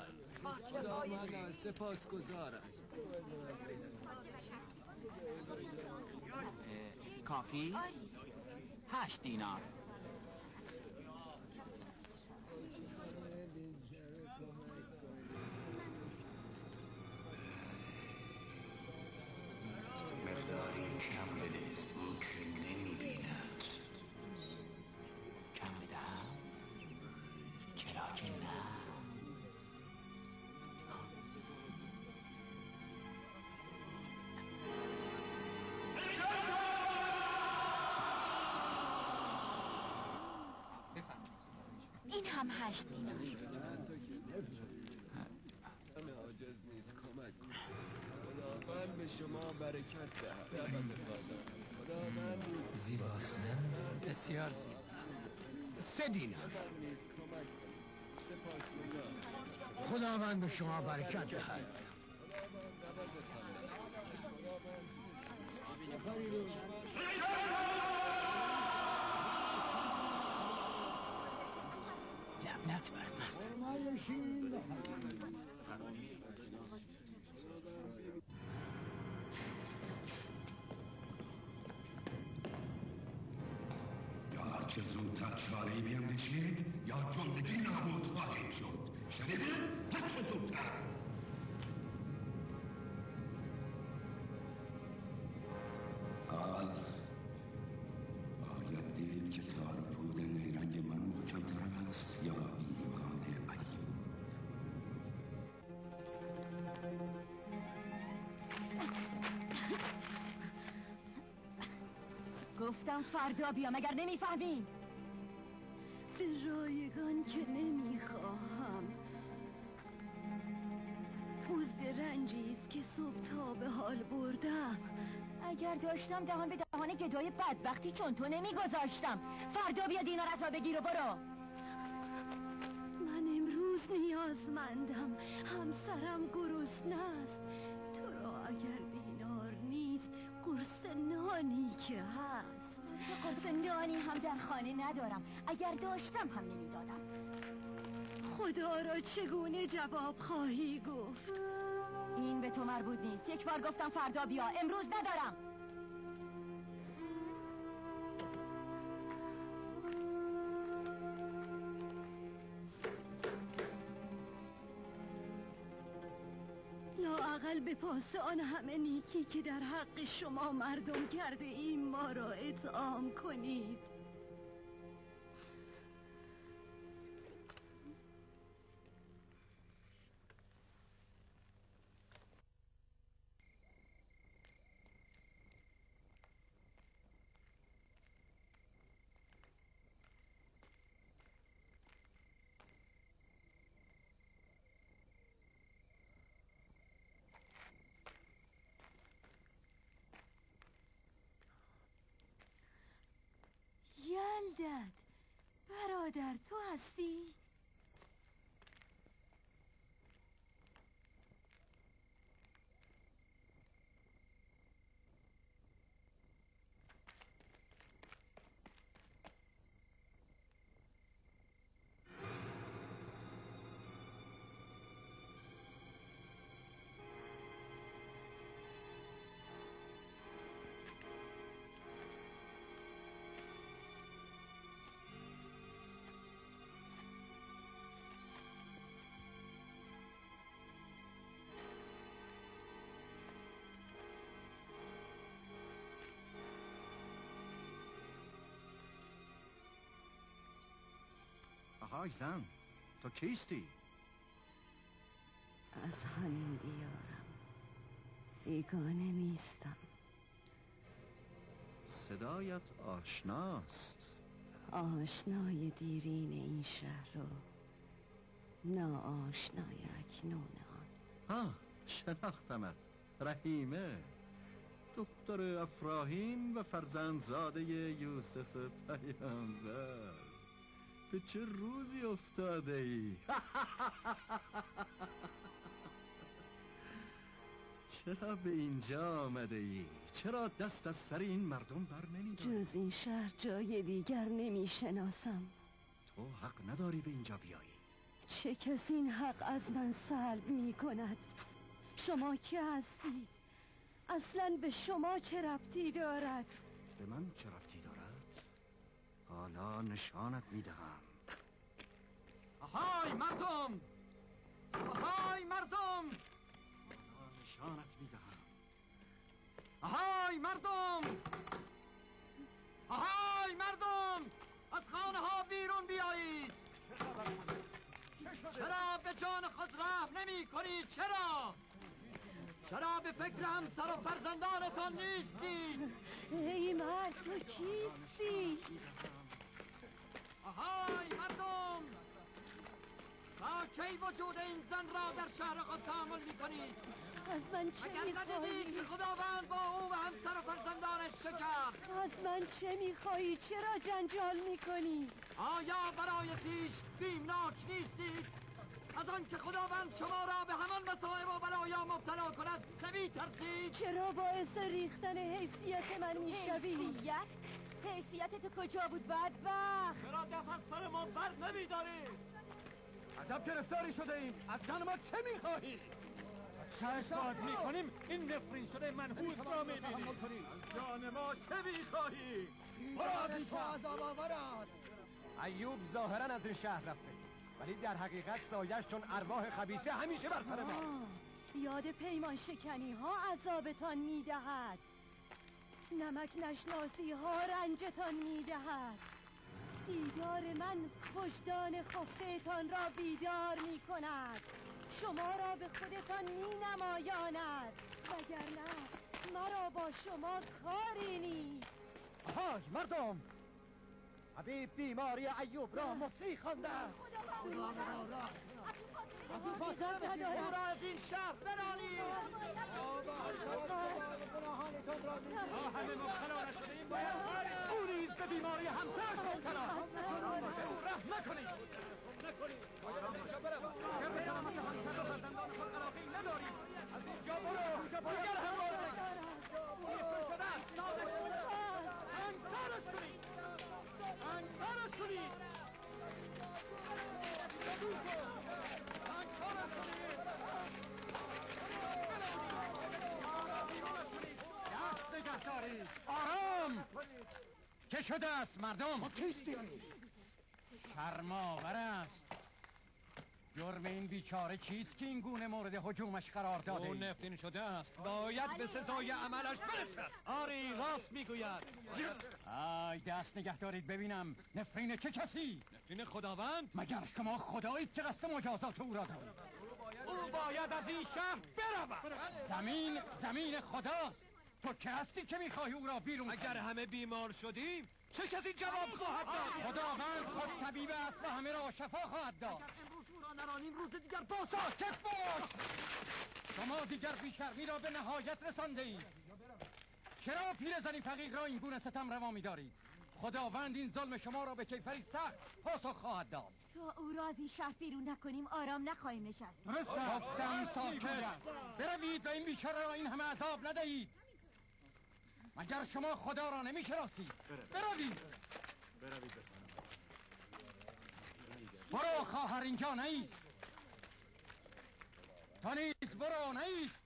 خدا من سپاس گذارم. کافی؟ هشت دینار. مقداری کم بده، او که نمی‌بیند. کم بدهم؟ چرا که نه؟ این هم هشت دینار. همه عاجز نیست، کمک کن. خداوند به شما برکت دهد. خداوند زیباست نه؟ بسیار زیباست. سه دینار. خداوند به شما برکت دهد. لعنت بر من. یا هرچه زودتر چاره‌ای بیندیشید یا جملگی نابود خواهید شد. شنیدید؟ هرچه زودتر. حال باید دید که تار پود نیرنگ من محکم‌تر است یا ایمان ایوب. گفتم فردا بیا، مگر نمیفهمی؟ به رایگان که نمیخواهم. مزد رنجی است که صبح تا به حال بردم. اگر داشتم دهان به دهان گدای بدبختی چون تو نمیگذاشتم. فردا بیا دینار از ما بگیر و برو. من امروز نیازمندم. همسرم گرسنه است. تو را اگر دینار نیست قرص نانی که هست. قرص نانی هم در خانه ندارم. اگر داشتم هم نمیدادم. خدا را چگونه جواب خواهی گفت؟ این به تو مربوط نیست. یک بار گفتم فردا بیا، امروز ندارم. لااقل به پاس آن همه نیکی که در حق شما مردم کرده ایم ما را اطعام کنید. یلدت برادر تو هستی؟ آهای زن، تو کیستی؟ از همین دیارم. بیگانه نیستم. صدایت آشناست. آشنای دیرین این شهر و ناآشنای اکنون آن. ها، شناختمت. رحیمه، دختر افراهیم و فرزندزاده یوسف پیامبر. به چه روزی افتاده ای؟ چرا به اینجا آمده ای؟ چرا دست از سر این مردم بر نمی‌داری؟ جز این شهر جای دیگر نمی شناسم. تو حق نداری به اینجا بیایی. چه کسی این حق از من سلب می کند؟ شما که هستید؟ اصلا به شما چه ربطی دارد؟ به من چه ربطی دارد؟ حالا نشانت میدهم. آهای مردم! آهای مردم! حالا نشانت میدهم. آهای مردم! آهای مردم! از خانه ها بیرون بیایید! چرا به جان خود رحم نمی کنید؟ چرا؟ چرا به فکر همسر و فرزندانتان نیستید؟ ای مرد، تو کیستی؟ آهای مردم! تا کی وجود این زن را در شهر خود تحمل می کنید؟ از من چه اگر میخواهی؟ ندیدید که خداوند با او و همسر و فرزندانش شکر. از من چه میخواهی؟ چرا جنجال میکنی؟ آیا برای پیش بیمناک نیستید؟ از آن که خداوند شما را به همان مصائب و بلایا مبتلا کند نمی ترسید؟ چرا باعث ریختن حیثیت من میشوی؟ حیثیت؟ حیثیت تو کجا بود بدبخت؟ چرا دست از سر ما بر نمیداری؟ عجب گرفتاری شده ایم. از جان ما چه میخواهی؟ چشم باز میکنیم این نفرین شده منحوس را میبینیم. از جان ما چه میخواهی؟ برادی عذاب آورد. ایوب ظاهرا از این شهر رفته ولی در حقیقت سایش چون ارواح خبیثه همیشه بر سر ماست. یاد پیمان شکنی ها عذابتان میدهد، نمک نشناسی ها رنجتان میدهد. دیدار من وجدان خفته‌تان را بیدار میکند، شما را به خودتان مینمایاند، وگرنه مرا با شما کاری نیست. های مردم، حبیب بیماری ایوب را مصری خوانده است. او را از این شهر برانید. ما همه مبتلا نشدیم باید او نیز به بیماری همسرش مبتلا. رحم نکنید باید از اینجا برود. اگر به سلامت همسر و فرزندان خود علاقهای ندارید از اینجا برو. اگر هم بازنید بیفر شده است سازش همسرش کنید همسرش کنید دست نگه دارید. آرام. چه شده است مردم؟ ما کیستی؟ شرم‌آور است. جرم این بیچاره چیست که این گونه مورد هجومش قرار داده؟ او نفرین شده است، باید به سزای عملش برسد. آری راست میگوید. آی دست نگه دارید ببینم نفرین چه کسی؟ نفرین خداوند؟ مگر شما خدایید که قصد مجازات او را دارید؟ او باید از این شهر برود. زمین زمین خداست. تو که هستی که میخواهی او را بیرون کنی؟ اگر همه بیمار شدیم چه کسی جواب خواهد داد؟ خداوند خود طبیب است و همه را شفا خواهد داد. اگر امروز او را نرانیم روز دیگر با ساکت باش. شما دیگر بیشرمی را به نهایت رسانده اید. چرا پیرزنی فقیر را این گونه ستم روا می‌دارید؟ خداوند این ظلم شما را به کیفری سخت پاسخ خواهد داد. تا او را از این شهر بیرون نکنیم آرام نخواهیم نشست. درست گفتم ساکت. بروید و این بیچاره را این همه عذاب ندهید. مگر شما خدا را نمی‌شناسید؟ بروید. بروید. برو خواهر اینجا نیست. تو نیز برو نیست.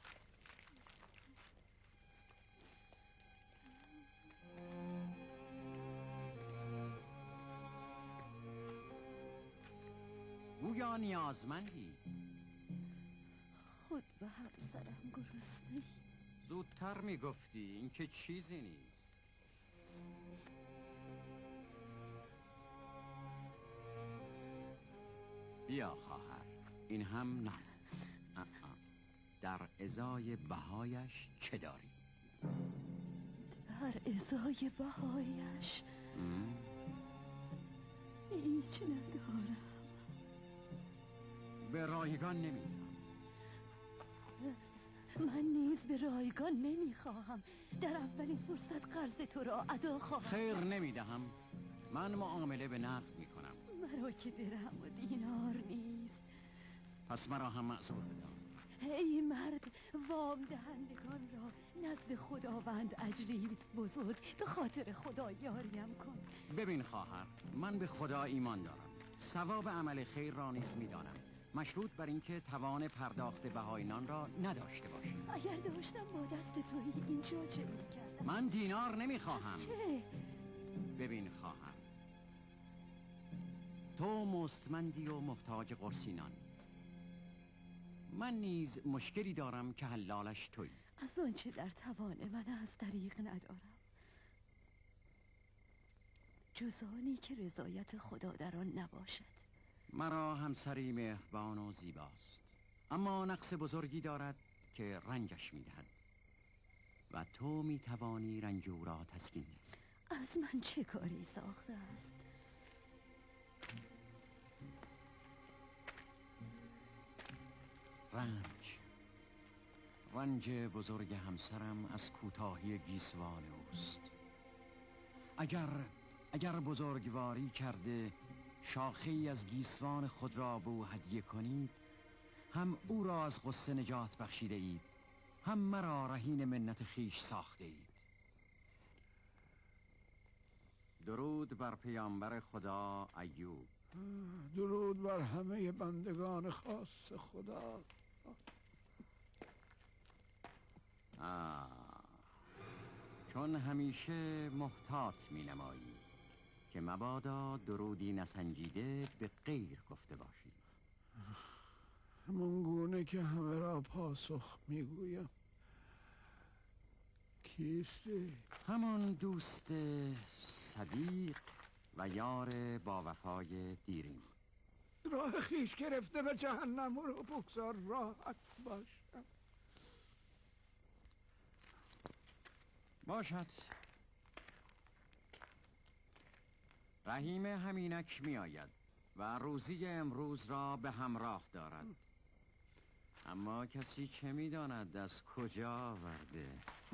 گویا نیازمندی. خود به همسرم گرسنه‌ای. زودتر میگفتی این که چیزی نیست. بیا خواهر این هم نه. در ازای بهایش چه داری؟ در ازای بهایش هیچ ندارم. به رایگان نمیدم. من نیز به رایگان نمیخواهم. در اولین فرصت قرض تو را ادا خواهم. خیر نمیدهم. من معامله به نقد میکنم. مرا که درهم و دینار نیست. پس مرا هم معذور بدار. ای مرد، وام دهندگان را نزد خداوند اجری بزرگ به خاطر خدا یاریم کن. ببین خواهر، من به خدا ایمان دارم. ثواب عمل خیر را نیز میدانم، مشروط بر اینکه توان پرداخت بهای نان را نداشته باشی. اگر داشتم با دست تویی اینجا چه میکردم؟ من دینار نمیخواهم. چه؟ ببین خواهر، تو مستمندی و محتاج قرصی نان. من نیز مشکلی دارم که حلالش تویی. از آنچه در توان من از طریق ندارم جز آنی که رضایت خدا در آن نباشد. مرا همسری مهربان و زیباست، اما نقص بزرگی دارد که رنجش میدهد و تو میتوانی رنج او را تسکین دهی. از من چه کاری ساخته است؟ رنج رنج بزرگ همسرم از کوتاهی گیسوان اوست. اگر اگر بزرگواری کرده شاخه‌ای از گیسوان خود را به او هدیه کنید، هم او را از غصه نجات بخشیده اید، هم مرا رهین منت خیش ساخته اید. درود بر پیامبر خدا ایوب. درود بر همه بندگان خاص خدا. آه. چون همیشه محتاط می نمایی که مبادا درودی نسنجیده به غیر گفته باشی. همون گونه که همه را پاسخ میگویم. کیستی؟ همون دوست صدیق و یار با وفای دیرین. راه خیش گرفته به جهنم رو بگذار راحت باشم. باشد. رحیم همینک می آید و روزی امروز را به همراه دارد، اما کسی چه می داند از کجا آورده؟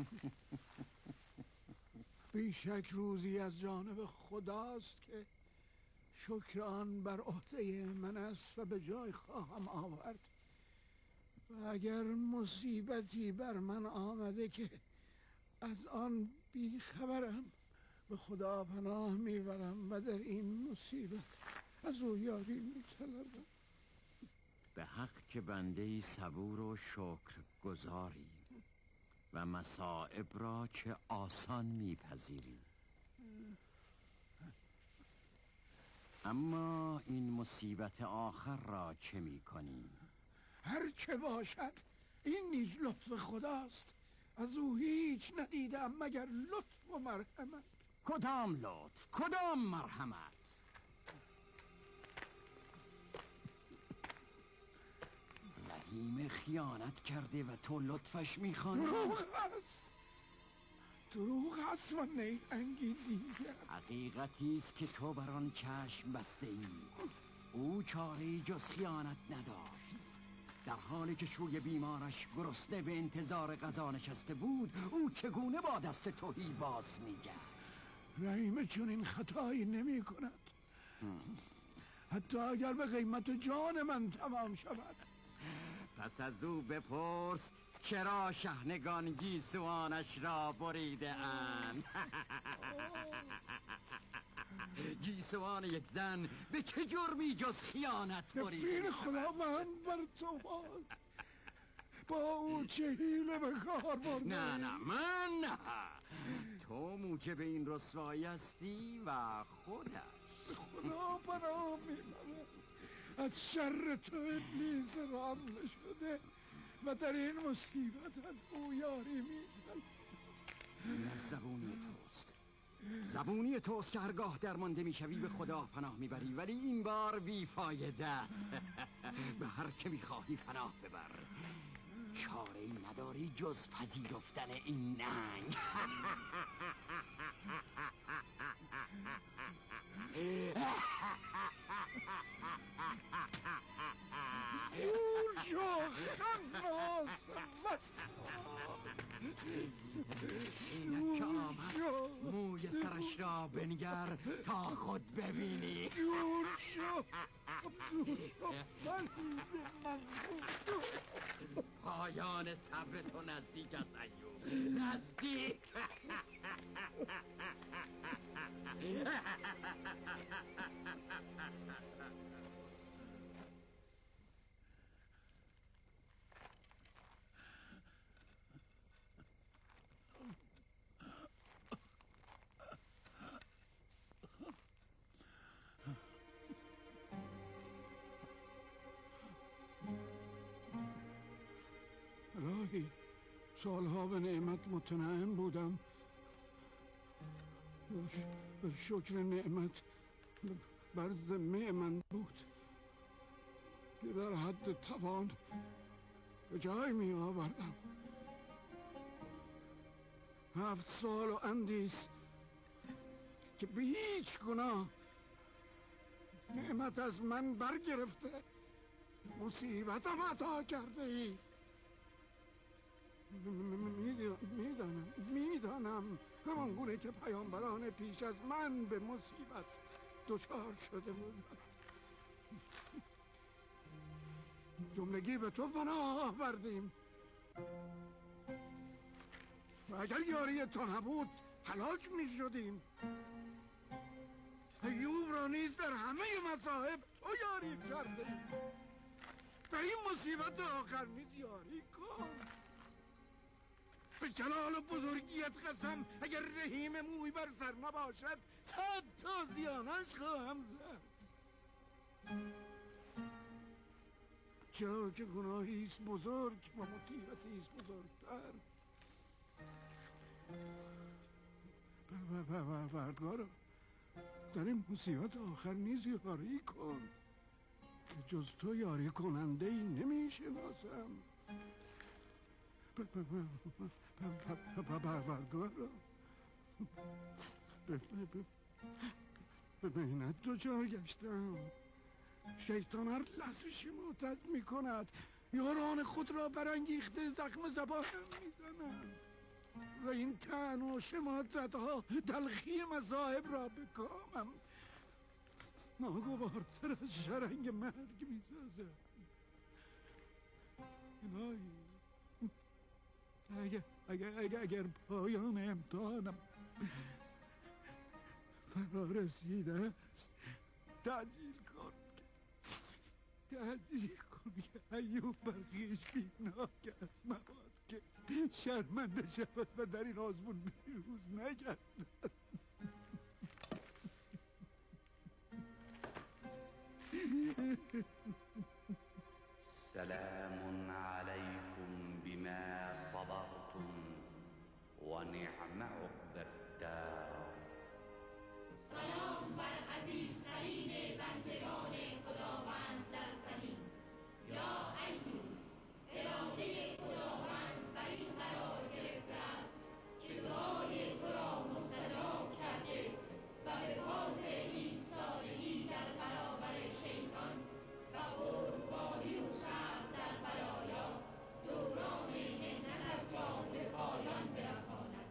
بیشک روزی از جانب خداست که شکر آن بر عهده من است و به جای خواهم آورد. و اگر مصیبتی بر من آمده که از آن بیخبرم، به خدا پناه میبرم و در این مصیبت از او یاری میطلبم. به حق که بنده صبور و شکر گذاری و مصائب را چه آسان میپذیری. اما این مصیبت آخر را چه میکنی؟ هر که باشد این نیز لطف خداست. از او هیچ ندیدم مگر لطف و مرحمت. کدام لطف؟ کدام مرحمت؟ رحیم خیانت کرده و تو لطفش میخوانی؟ دروغ است، دروغ است و نیرنگی دیگر. حقیقتی است که تو بر آن چشم بسته ای. او چاره‌ای جز خیانت نداشت. در حالی که شوی بیمارش گرسنه به انتظار غذا نشسته بود، او چگونه با دست تهی باز میگشت؟ رحیم چون این خطایی نمی کند، حتی اگر به قیمت جان من تمام شود. پس از او بپرس چرا شحنگان گیسوانش را بریده اند؟ گیسوان یک زن به چه جرمی جز خیانت بریده؟ نفرین خداوند بر تو باد. با او چه حیله به کار برده؟ نه نه من نه. تو موجب این رسوایی هستی و خودش. خدا پناه میبرم از شر تو ابلیس رانده شده و در این مصیبت از او یاری میطلبم. این از زبونی توست. زبونی توست که هرگاه درمانده میشوی به خدا پناه میبری، ولی این بار بیفایده است. به هر که میخواهی پناه ببر. چاره‌ای نداری جز پذیرفتن این ننگ. دور شو خناس اینک که آمد موی سرش را بنگر تا خود ببینی. دور شو دور شو من پایان صبر تو نزدیک است ایوب، نزدیک. الهی سالها به نعمت متنعم بودم. به شکر نعمت بر ذمه من بود که در حد توان به جای می آوردم. هفت سال و اندیس که به هیچ گناه نعمت از من برگرفته مصیبتم عطا کرده ای. میدانم میدانم همان گونه که پیامبران پیش از من به مصیبت دچار شده بودم. جملگی به تو پناه آوردیم و اگر یاری تو نبود هلاک می شدیم. ایوب را نیز در همه مصائب تو یاری کرده، در این مصیبت آخر نیز یاری کن. به جلال و بزرگیت قسم اگر رحیم موی بر سر نباشد صد تازیانش خواهم زد. چرا که گناهی است بزرگ و مصیبتی است بزرگتر. پروردگارا در این مصیبت آخر نیز یاری کن که جز تو یاری کننده ای نمی شناسم. پروردگارا به محنت دچار گشتم. شیطان هر لحظه شماتت می کند، یاران خود را برانگیخته زخم زبانم می زنند و این طعن و شماتت ها تلخی مصائب را به کامم ناگوارتر از شرنگ مرگ می سازد. الهی اگر, اگر, اگر, اگر پایان امتحانم فرا رسیده است تعجیل کن تعجیل کن که ایوب برخیش بی‌ناک است، مباد که شرمنده شود و در این آزمون پیروز نگردد. سلام علیکم بما صبرتم و نعم عقب الدار. سلام بر عزیزترین بندگان خداوند در زمین. یا ایوب، اراده خداوند بر این قرار گرفته است که دعای تو را مستجاب کرده و به پاس ایستادگی در برابر شیطان و بردباری و صبر در بلایا دوران محنتت را به پایان برساند.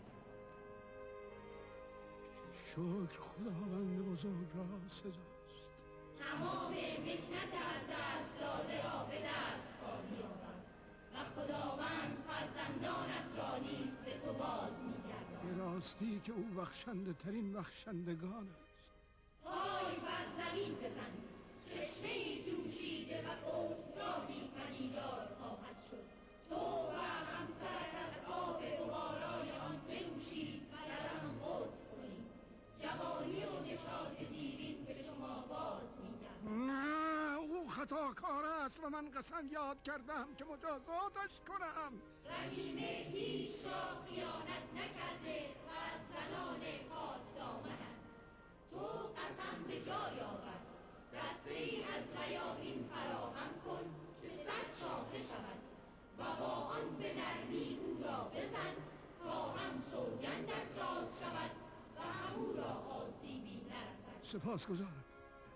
شکر خداوند بزرگ را سزاست. تمام مکنت از دست داده را به دست خواهی آورد و خداوند فرزندانت را نیز به تو باز می‌گرداند. به راستی که او بخشنده ترین بخشندگان است. پای بر زمین بزن، چشمه‌ای جوشیده و قوسگاهی پدیدار خواهد شد. تو و همسرت از آب بخارای آن بنوشید و در آن غسل کنید. جوانی و نشاط دیرین به شما باز می‌گردد. نه، او خطاکار است و من قسم یاد کردم که مجازاتش کنم. رحیمه هیچگاه خیانت نکرده و از زنان پاک دامن است. تو قسم به جای آور، دسته‌ای از ریاحین فراهم کن که صد شاخه شود و با آن به نرمی او را بزن تا هم سوگندت راست شود و هم او را آسیبی نرسد. سپاسگزارم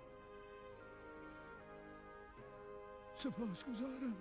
سپاسگزارم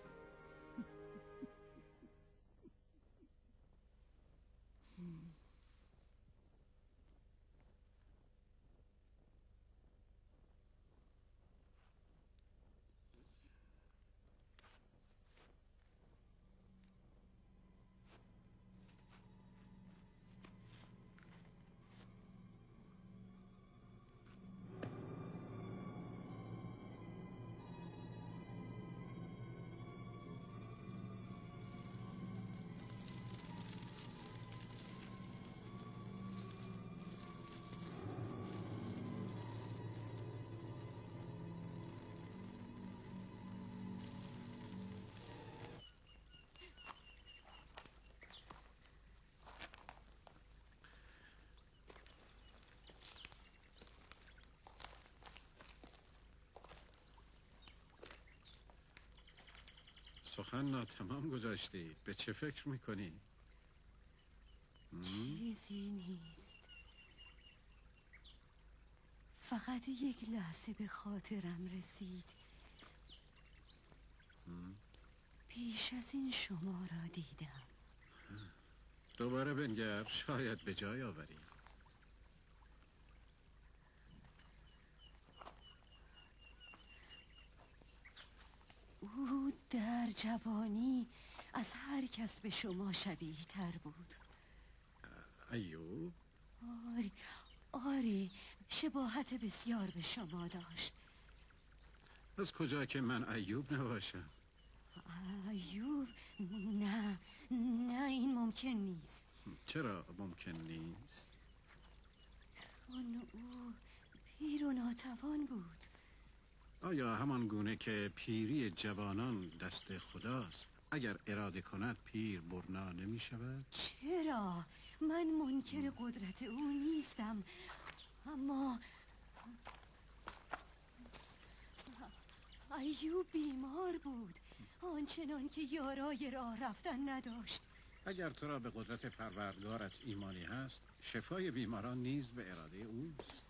سخن ناتمام گذاشتی. به چه فکر میکنی؟ چیزی نیست، فقط یک لحظه به خاطرم رسید. پیش از این شما را دیدم. دوباره بنگر، شاید به جای آوری. او در جوانی از هر کس به شما شبیه تر بود. ایوب؟ آری آری شباهت بسیار به شما داشت. از کجا که من ایوب نباشم؟ ایوب؟ نه نه این ممکن نیست. چرا ممکن نیست؟ چون او پیر و ناتوان بود. آیا همان گونه که پیری جوانان دست خداست، اگر اراده کند پیر برنا نمی شود؟ چرا؟ من منکر قدرت او نیستم، اما ایوب بیمار بود، آنچنان که یارای راه رفتن نداشت. اگر تو را به قدرت پروردگارت ایمانی هست، شفای بیماران نیز به اراده اوست.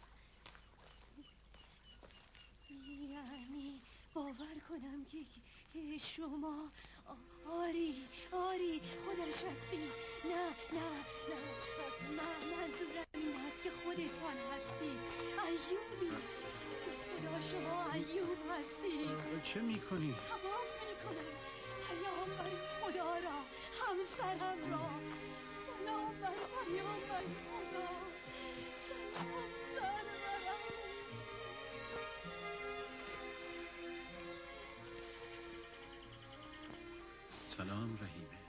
یعنی باور کنم که که شما آری آری خودش هستی. نه نه نه من منظورم این است که خودتان هستی. ایوبی، خدا شما ایوب هستی. چه میکنی؟ تمام میکنم. پیامبر خدا را، همسرم را. سلام بر پیامبر خدا. سلام سرورم. سلام رحیمه.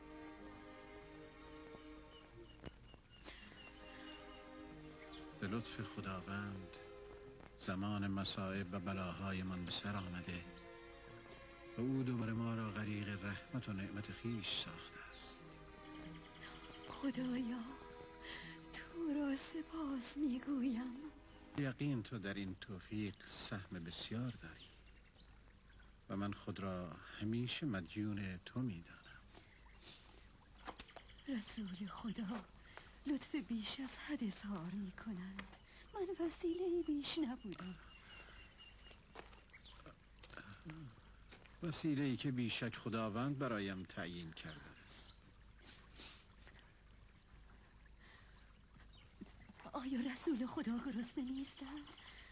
به لطف خداوند زمان مصائب و بلاهای من به سر آمده و او دوباره ما را غریق رحمت و نعمت خیش ساخته است. خدایا تو را سپاس میگویم. یقین تو در این توفیق سهم بسیار داری و من خود را همیشه مدیون تو میدانم. رسول خدا لطف بیش از حد اظهار می کنند. من وسیله بیش نبودم. وسیله ای که بیشک خداوند برایم تعیین کرده است. آیا رسول خدا گرسنه نیستند؟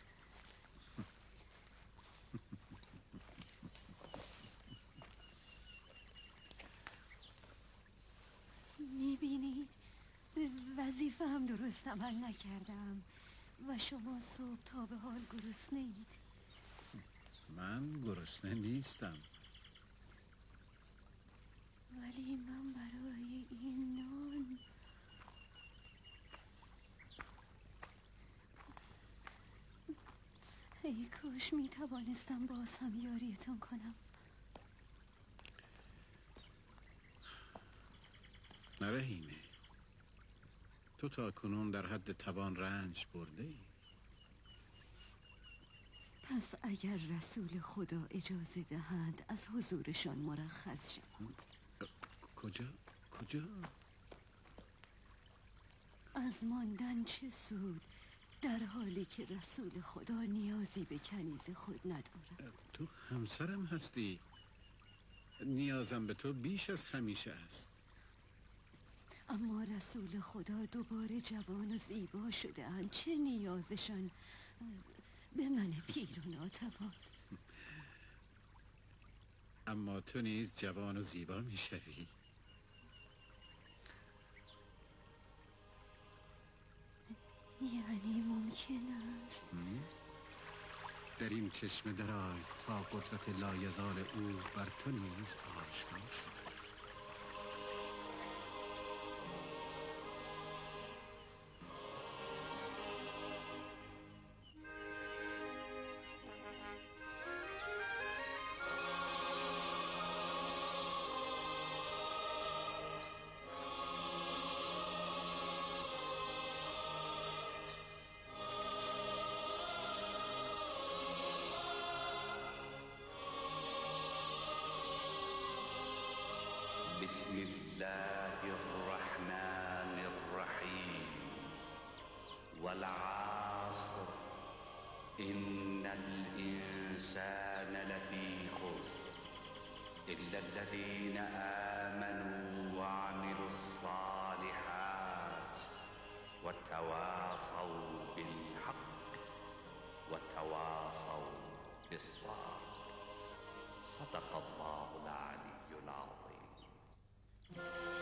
میبینید به وظیفه هم درست عمل نکردم و شما صبح تا به حال گرسنه اید. من گرسنه نیستم، ولی من برای این نان ای کاش می توانستم باز هم یاریتان کنم. رحیمه، تو تا کنون در حد توان رنج برده ای. پس اگر رسول خدا اجازه دهند از حضورشان مرخص شوم. کجا؟ کجا؟ از ماندن چه سود در حالی که رسول خدا نیازی به کنیز خود ندارد. تو همسرم هستی، نیازم به تو بیش از همیشه است. اما رسول خدا دوباره جوان و زیبا شده اند، چه نیازشان به من پیر و ناتوان؟ اما تو نیز جوان و زیبا می شوی. یعنی ممکن است در این چشم درای تا قدرت لایزال او بر تو نیز آشکار شد. بسم الله الرحمن الرحيم والعصر إن الإنسان لفي خسر إلا الذين آمنوا وعملوا الصالحات وتواصوا بالحق وتواصوا بالصبر. صدق الله العلی العظیم.